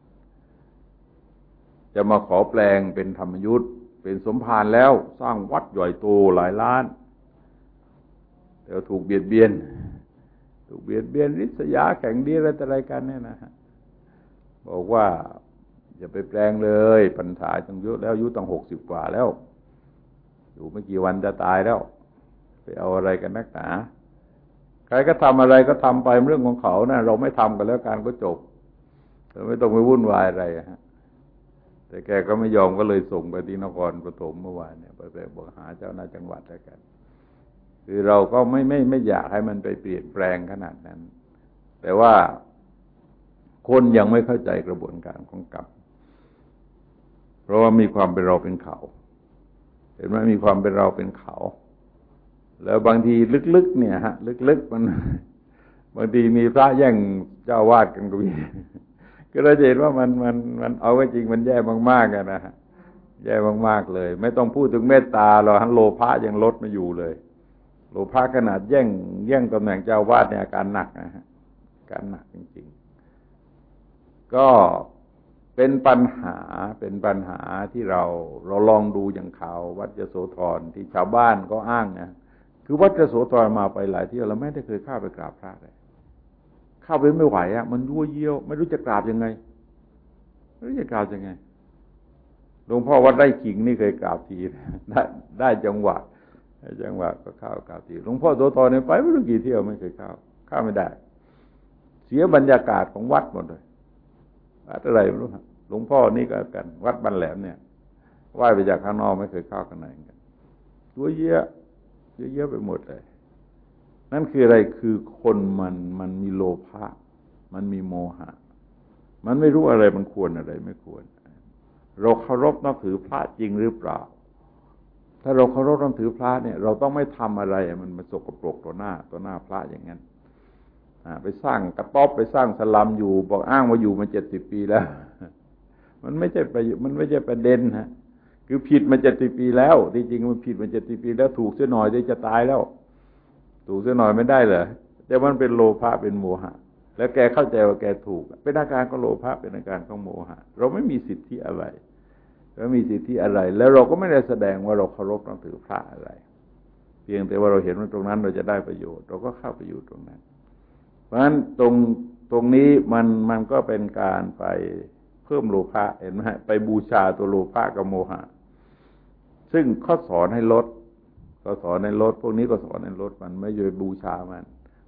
จะมาขอแปลงเป็นธรรมยุทธเป็นสมภารแล้วสร้างวัดใหญ่โตหลายล้านแต่ถูกเบียดเบียนถูกเบียดเบียนริษยาแข่งดีอะไรต่ออะไรกันเนี่ยนะฮะบอกว่าอย่าไปแปลงเลยพรรษาตั้งเยอะแล้วอายุตั้งหกสิบกว่าแล้วอยู่ไม่กี่วันจะตายแล้วไปเอาอะไรกันนักหนาใครก็ทำอะไรก็ทำไปเรื่องของเขานะเราไม่ทำกันแล้วกันก็จบเราไม่ต้องไปวุ่นวายอะไรฮะแต่แกก็ไม่ยอมก็เลยส่งไปที่นครปฐมเมื่อวานเนี่ยไปไปบอกหาเจ้าหน้าจังหวัดแล้วกันคือเราก็ไม่ไม่ไม่อยากให้มันไปเปลี่ยนแปลงขนาดนั้นแต่ว่าคนยังไม่เข้าใจกระบวนการของกรรมเพราะว่ามีความเป็นเราเป็นเขาเห็นไหมมีความเป็นเราเป็นเขาแล้วบางทีลึกๆเนี่ยฮะลึกๆมันบางทีมีพระแย่งเจ้าวาดกันก็มีก็เราเห็นว่ามันมันมันเอาไว้จริงมันแย่มากๆกันนะฮะแย่มากๆเลยไม่ต้องพูดถึงเมตตาหรอกโลภะยังลดมาอยู่เลยโลภะขนาดแย่งแย่งตำแหน่งเจ้าวาดเนี่ยอาการหนักนะฮะการหนักจริงๆก็เป็นปัญหาเป็นปัญหาที่เราเราลองดูอย่างข่าววัดยโสธรที่ชาวบ้านก็อ้างนะคือวัดยโสธรมาไปหลายที่เราไม่ได้เคยเข้าไปกราบพระเลยเข้าไปไม่ไหวอ่ะมันยั่วเยี่ยวไม่รู้จะกราบยังไงไม่รู้จะกราบยังไงหลวงพ่อวัดไร่ขิงนี่เคยกราบทีได้ได้จังหวะได้จังหวะก็เข้ากราบทีหลวงพ่อโสธรเนี่ยไปไม่รู้กี่เที่ยวไม่เคยเข้าเข้าไม่ได้เสียบรรยากาศของวัดหมดเลยวัดอะไรไม่รู้หลวงพ่อนี่ก็กันวัดบ้านแหลมเนี่ยไหว้ไปจากข้างนอกไม่เคยเข้าข้างในกันยั่วเยี่ยเยอะๆไปหมดเลยนั่นคืออะไรคือคนมันมันมีโลภะมันมีโมหะมันไม่รู้อะไรมันควรอะไรไม่ควรเราเคารพนับถือพระจริงหรือเปล่าถ้าเราเคารพนับถือพระเนี่ยเราต้องไม่ทำอะไรมันมันสกปรกต่อหน้าต่อหน้าพระอย่างนั้นไปสร้างกระต๊อบไปสร้างสลัมอยู่บอกอ้างว่าอยู่มาเจ็ดสิบปีแล้วมันไม่ใช่ไปมันไม่ใช่ประเด็นฮะคือผิดมาเจ็ดสิบปีแล้วที่จริงมันผิดมาเจ็ดสิบปีแล้วถูกเสียหน่อยได้จะตายแล้วถูกเสียหน่อยไม่ได้เหรอแต่มันเป็นโลภะเป็นโมหะแล้วแกเข้าใจว่าแกถูกเป็นอาการของโลภะเป็นอาการของโมหะเราไม่มีสิทธิอะไรเรามีสิทธิอะไรแล้วเราก็ไม่ได้แสดงว่าเราเคารพนับถือพระอะไรเพียงแต่ว่าเราเห็นว่าตรงนั้นเราจะได้ประโยชน์เราก็เข้าไปอยู่ตรงนั้นเพราะฉะนั้นตรงตรงนี้มันมันก็เป็นการไปเพิ่มโลภะเห็นไหมไปบูชาตัวโลภะกับโมหะซึ่งเขาสอนให้ลดก็สอนให้ลดพวกนี้ก็สอนให้ลดมันไม่ใช่บูชามัน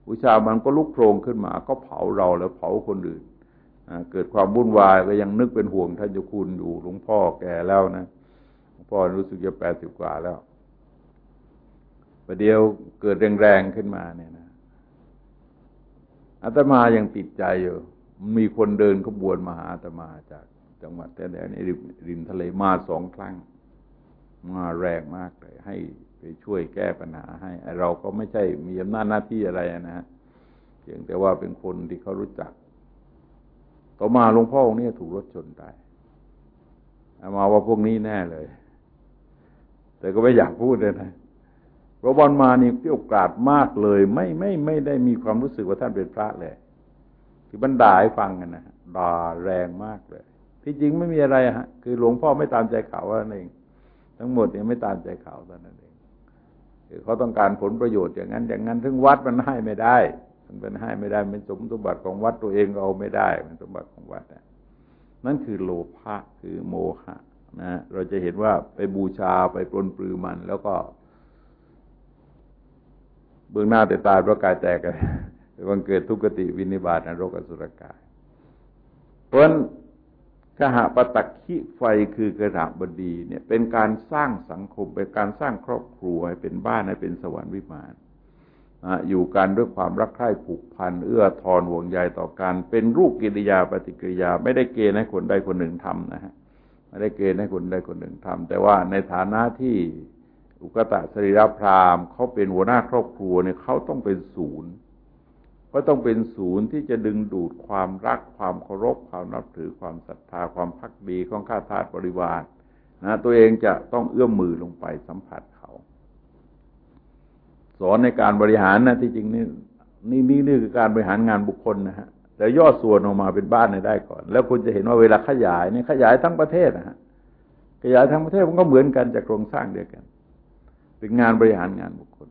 บูชามันก็ลุกโผล่ขึ้นมาก็เผาเราแล้วเผาคนอื่นเกิดความวุ่นวายก็ยังนึกเป็นห่วงท่านเจ้าคุณอยู่หลวงพ่อแก่แล้วนะหลวงพ่อรู้สึกจะแปดสิบกว่าแล้วประเดี๋ยวเกิดแรงๆขึ้นมาเนี่ยนะอาตมายังติดใจอยู่มีคนเดินขบวนมาหาอาตมาจากจังหวัดแต่แดนในริมทะเลมาสองครั้งมาแรงมากเลยให้ไปช่วยแก้ปัญหาให้เราก็ไม่ใช่มีอำนาจหน้าที่อะไรนะฮะเพียงแต่ว่าเป็นคนที่เขารู้จักต่อมาหลวงพ่อองค์นี้ถูกรถชนตายอามาว่าพวกนี้แน่เลยแต่ก็ไม่อยากพูดเลยนะเพราะวันมานี่เกี่ยวกราดมากเลยไม่ไม่ไม่ได้มีความรู้สึกว่าท่านเป็นพระเลยที่บรรดาให้ฟังกันนะด่าแรงมากเลยที่จริงไม่มีอะไรฮะคือหลวงพ่อไม่ตามใจเขานั่นเองทั้งหมดเนี่ยไม่ตามใจเขาเท่านั้นเองคือเขาต้องการผลประโยชน์อย่างนั้นอย่างนั้นถึงวัดมันให้ไม่ได้มันเป็นให้ไม่ได้เป็นสมบัติของวัดตัวเองก็เอาไม่ได้เป็นสมบัติของวัดนั่นคือโลภะคือโมหะนะเราจะเห็นว่าไปบูชาไปปลนปลือมันแล้วก็เบื้องหน้าแต่ตายเพราะกายแตกกันบังเกิดทุกขติวินิบาตนรกอสุรกายเพราะฉะนั้นกหปตักขิไฟคือกระบดีเนี่ยเป็นการสร้างสังคมเป็นการสร้างครอบครัวให้เป็นบ้านให้เป็นสวรรค์วิมานอยู่กันด้วยความรักใคร่ผูกพันเอื้อทอนห่วงใยต่อกันเป็นรูปกิริยาปฏิกิริยาไม่ได้เกณฑ์ให้คนใดคนหนึ่งทำนะฮะไม่ได้เกณฑ์ให้คนใดคนหนึ่งทำแต่ว่าในฐานะที่อุกตะสรีรพราหมณ์เขาเป็นหัวหน้าครอบครัวเนี่ยเขาต้องเป็นศูนย์ก็ต้องเป็นศูนย์ที่จะดึงดูดความรักความเคารพความนับถือความศรัทธาความภักดีของข้าทาสบริวารนะตัวเองจะต้องเอื้อมมือลงไปสัมผัสเขาสอนในการบริหารนะที่จริงนี่นี่นี่นี่คือการบริหารงานบุคคลนะฮะแต่ย่อส่วนออกมาเป็นบ้านได้ก่อนแล้วคุณจะเห็นว่าเวลาขยายเนี่ยขยายทั้งประเทศนะฮะขยายทั้งประเทศมันก็เหมือนกันจากโครงสร้างเดียวกันเป็นงานบริหารงานบุคคล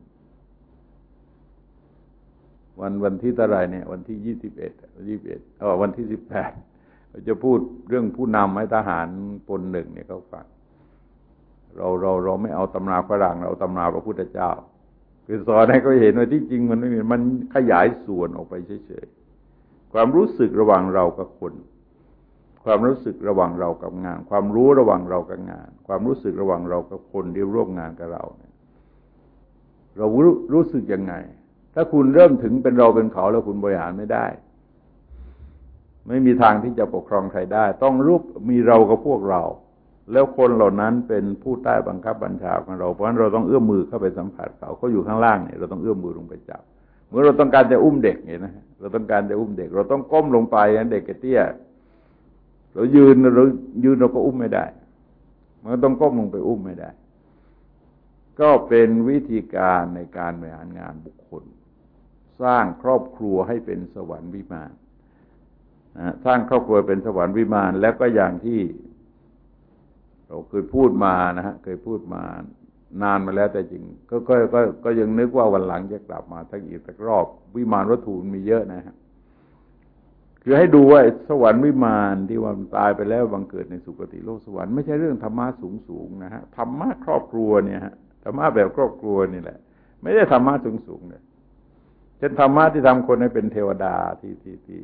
วันวันที่เท่าไรเนี่ยวันที่ยี่สิบเอ็ดยี่สิบเอ็ดเออวันที่สิบแปดเราจะพูดเรื่องผู้นำให้ทหารพลหนึ่งเนี่ยเขาฟังเราเราเราไม่เอาตำราฝรั่งเราเอาตำราพระพุทธเจ้าคือสอนให้เขาเห็นว่าที่จริงมันไม่มีมันขยายส่วนออกไปเฉยๆความรู้สึกระหว่างเรากับคนความรู้สึกระหว่างเรากับงานความรู้ระหว่างเรากับงานความรู้สึกระหว่างเรากับคนที่ร่วมงานกับเราเนี่ยเรารู้รู้สึกยังไงถ้าคุณเริ่มถึงเป็นเราเป็นเขาแล้วคุณบริหารไม่ได้ไม่มีทางที่จะปกครองใครได้ต้องรูปมีเรากับพวกเราแล้วคนเหล่านั้นเป็นผู้ใต้บังคับบัญชาของเราเพราะฉะนั้นเราต้องเอื้อมมือเข้าไปสัมผัสเขาเขาอยู่ข้างล่างเนี่ยเราต้องเอื้อมมือลงไปจับเมื่อเราต้องการจะอุ้มเด็กเนี่ยนะเราต้องการจะอุ้มเด็กเราต้องก้มลงไปนะเด็กเตี้ยเรายืนเรายืนเราก็อุ้มไม่ได้มันต้องก้มลงไปอุ้มไม่ได้ก็เป็นวิธีการในการบริหารงานบุคคลสร้างครอบครัวให้เป็นสวรรค์วิมานนะสร้างครอบครัวเป็นสวรรค์วิมานแล้วก็อย่างที่เราเคยพูดมานะฮะเคยพูดมานานมาแล้วแต่จริงก็ก็ก็ก็ยังนึกว่าวันหลังจะกลับมาทั้งอีกสักรอบวิมานวัตถุมีเยอะนะฮะคือให้ดูว่าสวรรค์วิมานที่ว่าตายไปแล้วบังเกิดในสุคติโลกสวรรค์ไม่ใช่เรื่องธรรมะสูงๆนะฮะธรรมะครอบครัวเนี่ยฮะธรรมะแบบครอบครัวนี่แหละไม่ได้ธรรมะสูงๆเลยเช่นธรรมะที่ทำคนให้เป็นเทวดาที่ที่ที่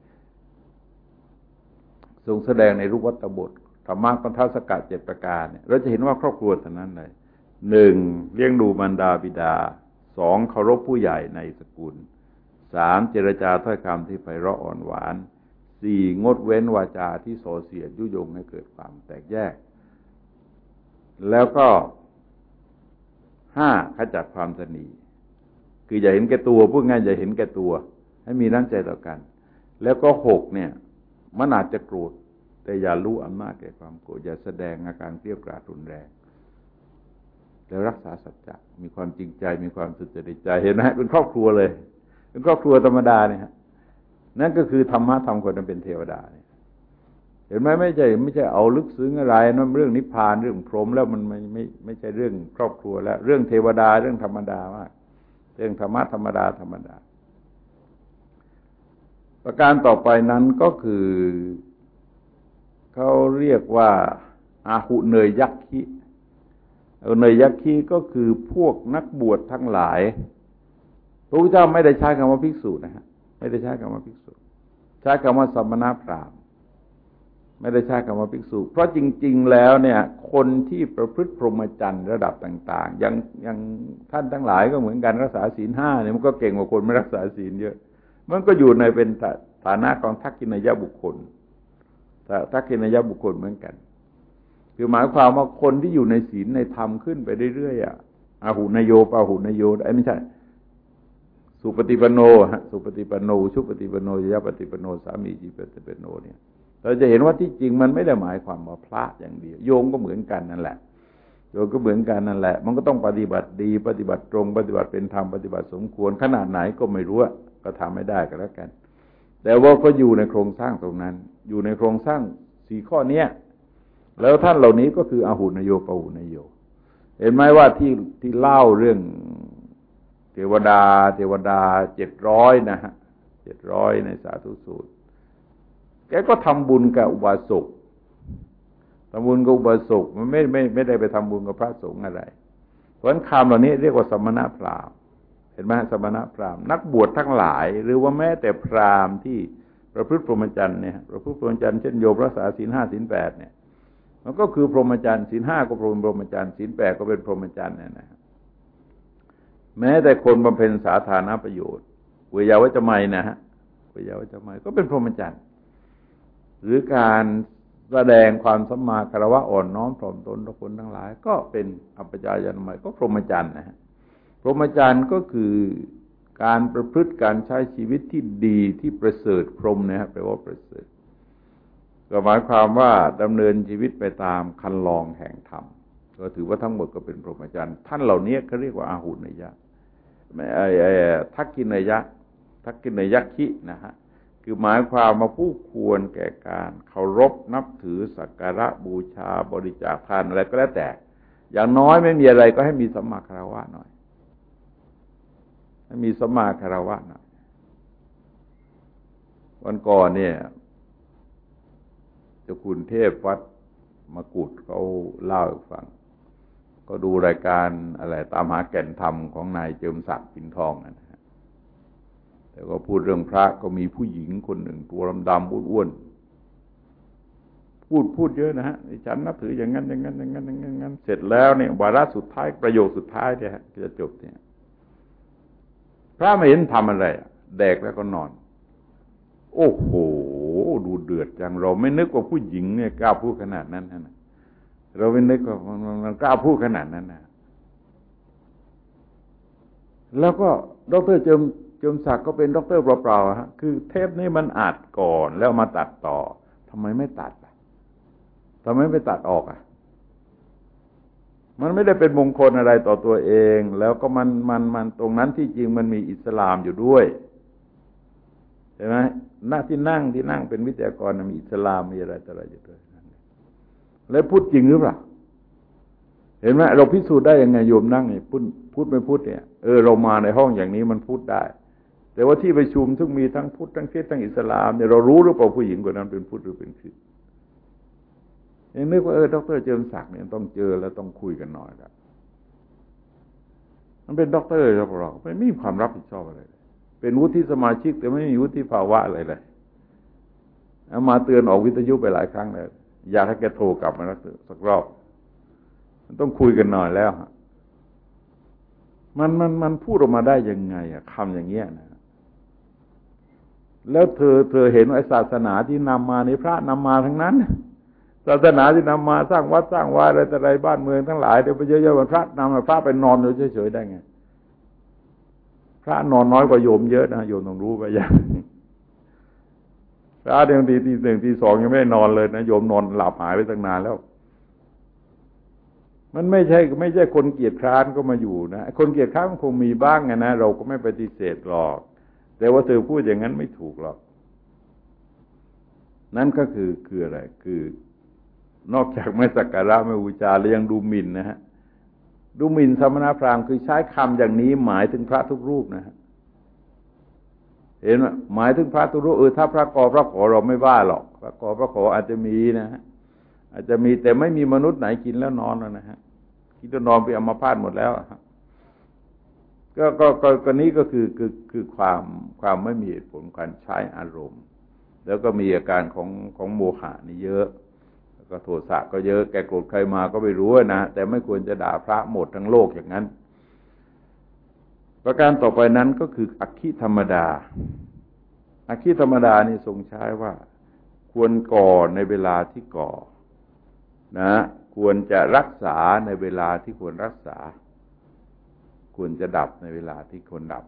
ทรงแสดงในรูปวัตบทธรรมะปัญทสกัดเจ็ดประการเนี่ยเราจะเห็นว่าครอบครัวเท่านั้นเลยหนึ่งเลี้ยงดูมารดาบิดาสองเคารพผู้ใหญ่ในสกุลสามเจรจาถ้อยคำที่ไพเราะอ่อนหวานสี่งดเว้นวาจาที่ส่อเสียดยุยงให้เกิดความแตกแยกแล้วก็ห้าขจัดความตนีคืออย่าเห็นแก่ตัวพูดง่ายอย่าเห็นแก่ตัวให้มีน้ำใจต่อกันแล้วก็หกเนี่ยมันอาจจะโกรธแต่อย่ารู้อำนาจแก่ความโกรธอย่าแสดงอาการเกรี้ยวกราดรุนแรงแล้วรักษาสัจจะมีความจริงใจมีความสุจริตใจเห็นไหมเป็นครอบครัวเลยเป็นครอบครัวธรรมดาเนี่ยนั่นก็คือธรรมะทำคนเป็นเทวดาเนี่ยเห็นไหมไม่ใช่ไม่ใช่เอาลึกซึ้งอะไรนั่นเรื่องนิพพานเรื่องพรหมแล้วมันไม่ไม่ไม่ใช่เรื่องครอบครัวแล้วเรื่องเทวดาเรื่องธรรมดามากเรื่องธรรมะธรรมดาธรรมดาประการต่อไปนั้นก็คือเขาเรียกว่าอาหุเนยยักขิเนยยักขิก็คือพวกนักบวชทั้งหลายพระพุทธเจ้าไม่ได้ใช้คำว่าภิกษุนะฮะไม่ได้ใช้คำว่าภิกษุใช้คำว่าสมณพราหมณ์ไม่ได้ใช้คำว่าภิกษุเพราะจริงๆแล้วเนี่ยคนที่ประพฤติพรหมจรรย์ระดับต่างๆอย่างอย่างท่านทั้งหลายก็เหมือนกันรักษาศีลห้าเนี่ยมันก็เก่งกว่าคนไม่รักษาศีลเยอะมันก็อยู่ในเป็นฐานะของทักขิณัยบุคคลทักขิณัยบุคคลเหมือนกันคือหมายความว่าคนที่อยู่ในศีลในธรรมขึ้นไปเรื่อยๆอ่ะอาหุนโยปาหุนโยไอ้ไม่ใช่สุปฏิปันโนฮะสุปฏิปันโนชุปฏิปันโนยะปฏิปันโนสามีจิปฏิปันโนเนี่ยเราจะเห็นว่าที่จริงมันไม่ได้หมายความว่าพระอย่างเดียวโยมก็เหมือนกันนั่นแหละโยมก็เหมือนกันนั่นแหละมันก็ต้องปฏิบัติดีปฏิบัติตรงปฏิบัติเป็นธรรมปฏิบัติสมควรขนาดไหนก็ไม่รู้ก็ทำไม่ได้ก็แล้วกันแต่ว่าก็อยู่ในโครงสร้างตรงนั้นอยู่ในโครงสร้างสี่ข้อเนี้ยแล้วท่านเหล่านี้ก็คืออาหุนโยปาหุนโยเห็นไหมว่าที่ที่เล่าเรื่องเทวดาเทวดาเจ็ดร้อยนะฮะเจ็ดร้อยในสาธุสูตรแกก็ทำบุญกับอุบาสกทำบุญกับอุบาสกมันไม่ไม่ไม่ได้ไปทำบุญกับพระสงฆ์อะไรเพราะฉะนั้นคำเหล่านี้เรียกว่าสมณพราหมณ์เห็นไหมสมณพราหมณ์นักบวชทั้งหลายหรือว่าแม้แต่พราหมณ์ที่ประพฤติพรหมจรรย์เนี่ยประพฤติพรหมจรรย์เช่นโยมรักษาศีลห้าศีลแปดเนี่ยมันก็คือพรหมจรรย์ศีลห้าก็พรหมจรรย์ศีลแปดก็เป็นพรหมจรรย์เนี่ยนะแม้แต่คนบำเพ็ญสาธารณประโยชน์เวยาวัจจะไมนะฮะเวยาวัจจะไมก็เป็นพรหมจรรย์หรือการแสดงความสัมมาคารวะอ่อนน้อมถ่อมตนต่อคนทั้งหลายก็เป็นอัปปจายานมัยก็พรหมจรรย์นะฮะพรหมจรรย์ก็คือการประพฤติการใช้ชีวิตที่ดีที่ประเสริฐพรหมนะครับแปลว่าประเสริฐก็หมายความว่าดำเนินชีวิตไปตามคันลองแห่งธรรมก็ถือว่าทั้งหมดก็เป็นพรหมจรรย์ท่านเหล่านี้เขาเรียกว่าอาหุนยะไอ้ไอ้ทักขิณยะทักขิณยัคคินะฮะคือหมายความมาผู้ควรแก่การเคารพนับถือสักการะบูชาบริจาคทานอะไรก็แล้วแต่อย่างน้อยไม่มีอะไรก็ให้มีสัมมาคารวะหน่อยให้มีสัมมาคารวะหน่อยวันก่อนเนี่ยเจ้าคุณเทพวัดมกุฏเขาเล่าให้ฟังก็ดูรายการอะไรตามหาแก่นธรรมของนายเจิมศักดิ์ปิ่นทองนะฮะแต่ก็พูดเรื่องพระก็มีผู้หญิงคนหนึ่งตัวดำๆอ้วนๆพูดพูดเยอะนะฮะฉันนับถืออย่างนั้นอย่างนั้นอย่างนั้นอย่างนั้นเสร็จแล้วเนี่ยวาระสุดท้ายประโยคสุดท้ายเนี่ยจะจบเนี่ยพระไม่เห็นทำอะไรแดกแล้วก็นอนโอ้โหดูเดือดจังเราไม่นึกว่าผู้หญิงเนี่ยกล้าพูดขนาดนั้นนะเราไม่นึกว่ามันกล้าพูดขนาดนั้นนะแล้วก็ดร.เจิมเจิมศักดิ์ก็เป็นด็อกเตอร์เปล่าๆฮะคือเทปนี้มันอัดก่อนแล้วมาตัดต่อทำไมไม่ตัดอ่ะทำไมไม่ตัดออกอ่ะมันไม่ได้เป็นมงคลอะไรต่อตัวเองแล้วก็มันมันมันตรงนั้นที่จริงมันมีอิสลามอยู่ด้วยใช่ไหมหน้าที่นั่งที่นั่งเป็นวิทยากรมีอิสลามมีอะไรต่ออะไรอยู่ด้วยแล้วพูดจริงหรือเปล่าเห็นไหมเราพิสูจน์ได้ยังไงโยมนั่งนี่พูดพูดไม่พูดเนี่ยเออเรามาในห้องอย่างนี้มันพูดได้แต่ว่าที่ประชุมซึ่งมีทั้งพุทธทั้งคริสต์ทั้งอิสลามเนี่ยเรารู้หรือเปล่าผู้หญิงคนนั้นเป็นพุทธหรือเป็นคริสต์ยังนึกว่าเออดร.เจิมศักดิ์เนี่ยต้องเจอแล้วต้องคุยกันหน่อยละมันเป็นด็อกเตอร์เราเราไม่มีความรับผิดชอบอะไรเป็นวุฒิสมาชิกแต่ไม่มีวุฒิภาวะอะไรเลยเอามาเตือนออกวิทยุไปหลายครั้งเลยอยากให้แกโทรกลับมาสักรอบมันต้องคุยกันหน่อยแล้วมันมันมันพูดออกมาได้ยังไงอะคำอย่างเงี้ยนะแล้วเธอเธอเห็นว่าศาสนาที่นำมาในพระนำมาทั้งนั้นศาสนาที่นำมาสร้างวัดสร้างวาอะไรแต่ไรบ้านเมืองทั้งหลายเดี๋ยวไปเยอะๆวันพระนำมาพระไปนอนอยู่เฉยๆได้ไงพระนอนน้อยกว่าโยมเยอะนะโยมต้องรู้ไปอย่างพระเดี๋ยวตีตีหนึ่งตีสองยังไม่ได้นอนเลยนะโยมนอนหลับหายไปตั้งนานแล้วมันไม่ใช่ไม่ใช่คนเกียจคร้านก็มาอยู่นะคนเกียจคร้านมันคงมีบ้างไงนะเราก็ไม่ปฏิเสธหรอกแต่ว่าเธอพูดอย่างนั้นไม่ถูกหรอกนั่นก็คือคืออะไรคือนอกจากไม่สักการะไม่บูชาแล้วยังดูหมิ่นนะฮะดูหมิ่นสมณพราหมณ์คือใช้คำอย่างนี้หมายถึงพระทุกรูปนะฮะเห็นไหมหมายถึงพระทุกรูปเออถ้าพระกอพระขอเราไม่ว่าหรอกพระกอพระขออาจจะมีนะฮะอาจจะมีแต่ไม่มีมนุษย์ไหนกินแล้วนอนนะฮะกินแล้วนอนไปอัมพาตหมดแล้วก็ก็ก็ก็นี้ก็คือคือคือความความไม่มีเหตุผลการใช้อารมณ์แล้วก็มีอาการของของโมหะนี่เยอะแล้วก็โทสะก็เยอะแกโกรธใครมาก็ไม่รู้นะแต่ไม่ควรจะด่าพระหมดทั้งโลกอย่างนั้นประการต่อไปนั้นก็คืออคิธรรมดาอคิธรรมดานี่ทรงใช้ว่าควรก่อในเวลาที่ก่อนะควรจะรักษาในเวลาที่ควรรักษาควรจะดับในเวลาที่ควรดับ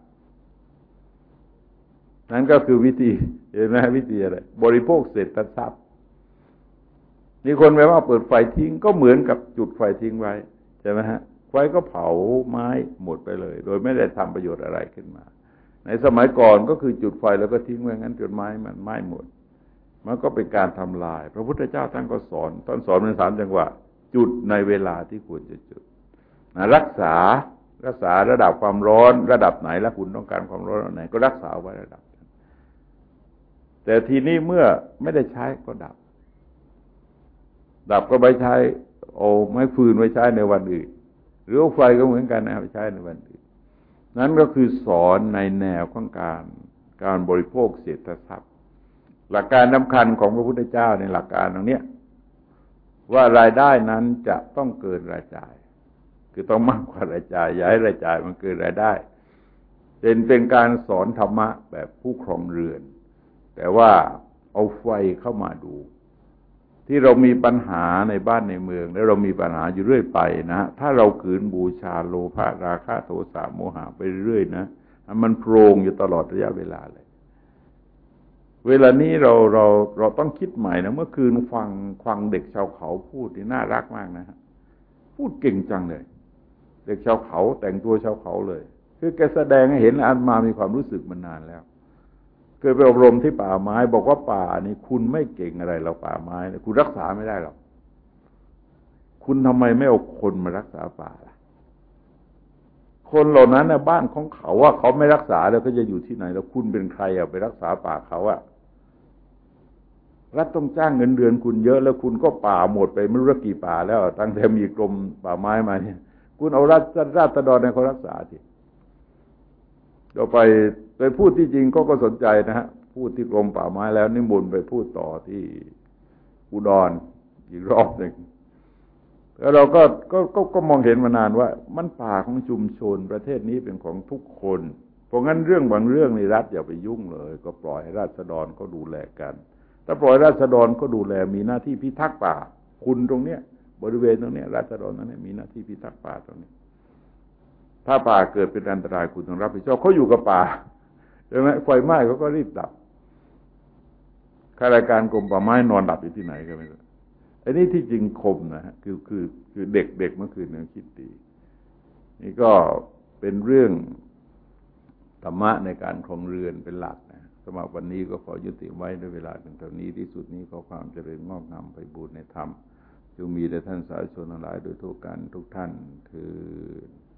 นั่นก็คือวิธีเห็นไหมวิธีอะไรบริโภคเศษทรัพย์มีคนแปลว่าเปิดไฟทิ้งก็เหมือนกับจุดไฟทิ้งไว้ใช่ไหมฮะไฟก็เผาไม้หมดไปเลยโดยไม่ได้ทำประโยชน์อะไรขึ้นมาในสมัยก่อนก็คือจุดไฟแล้วก็ทิ้งไว้งั้นจนไม้มันไหม้หมดมันก็เป็นการทำลายพระพุทธเจ้าท่านก็สอนท่านสอนเป็นสามจังหวะจุดในเวลาที่ควรจะจุดนะรักษารักษาระดับความร้อนระดับไหนและคุณต้องการความร้อนระดับไหนก็รักษาไว้ระดับนั้นแต่ทีนี้เมื่อไม่ได้ใช้ก็ดับดับก็ไปใช้เอาไม้ฟืนไว้ใช้ในวันอื่นหรือไฟก็เหมือนกันนะไปใช้ในวันอื่นนั้นก็คือสอนในแนวของการการบริโภคเศรษฐทรัพย์หลักการสำคัญของพระพุทธเจ้าในหลักการตรงนี้ว่ารายได้นั้นจะต้องเกินรายจ่ายคือต้องมากกว่ารายจ่ายอย่าให้รายจ่ายมันเกินรายได้เป็นเป็นการสอนธรรมะแบบผู้ครองเรือนแต่ว่าเอาไฟเข้ามาดูที่เรามีปัญหาในบ้านในเมืองแล้วเรามีปัญหาอยู่เรื่อยไปนะถ้าเราขืนบูชาโลภะราคะโทสะโมหะไปเรื่อยนะมันโพรงอยู่ตลอดระยะเวลาเลยเวลานี้เราเราเราต้องคิดใหม่นะเมื่อคืนฟังฟังเด็กชาวเขาพูดนี่น่ารักมากนะฮะพูดเก่งจังเลยเด็กชาวเขาแต่งตัวชาวเขาเลยคือแกแสดงให้เห็นอาตมามีความรู้สึกมานานแล้วเคยไปอบรมที่ป่าไม้บอกว่าป่านี่คุณไม่เก่งอะไรเราป่าไม้คุณรักษาไม่ได้หรอกคุณทำไมไม่เอาคนมารักษาป่าล่ะคนเหล่านั้นนะบ้านของเขาว่าเขาไม่รักษาแล้วก็จะอยู่ที่ไหนแล้วคุณเป็นใครอะไปรักษาป่าเขาอะรัฐต้องจ้างเงินเดือนคุณเยอะแล้วคุณก็ป่าหมดไปไม่รู้กี่ป่าแล้วตั้งแต่มีกรมป่าไม้มาเนี่ยคุณเอาราษราษฎรในเขารักษาทีเราไปไปพูดที่จริงก็ก็สนใจนะฮะพูดที่กรมป่าไม้แล้วนิมนต์ไปพูดต่อที่อุดรอีกรอบหนึ่งแล้วเราก็ก็ก็ก็มองเห็นมานานว่ามันป่าของชุมชนประเทศนี้เป็นของทุกคนเพราะงั้นเรื่องบางเรื่องในรัฐอย่าไปยุ่งเลยก็ปล่อยให้ราษฎรเขาดูแลกันถ้าปล่อยราษฎรก็ดูแลมีหน้าที่พิทักษ์ป่าคุณตรงเนี้ยบริเวณตรงเนี้ยราษฎรนั้นเนี่ยมีหน้าที่พิทักษ์ป่าตรงนี้ถ้าป่าเกิดเป็นอันตรายคุณต้องรับผิดชอบเขาอยู่กับป่าใช่ไหมไฟไหม้เขาก็รีบดับข้าราชการกรมป่าไม้นอนดับอยู่ที่ไหนก็ไม่รู้อันนี้ที่จริงคมนะฮะคือคือคือเด็กเด็กเมื่อคืนเนี่ยคิดดีนี่ก็เป็นเรื่องธรรมะในการครองเรือนเป็นหลักนะสำหรับวันนี้ก็ขอยุติไว้ด้วยเวลาเพียงเท่านี้ที่สุดนี้ขอความเจริญงอกงามไปบูรณนธรรมจงมีแด่ท่านสาธุชนทั้งหลายโดยทั่วกันทุกท่านคือ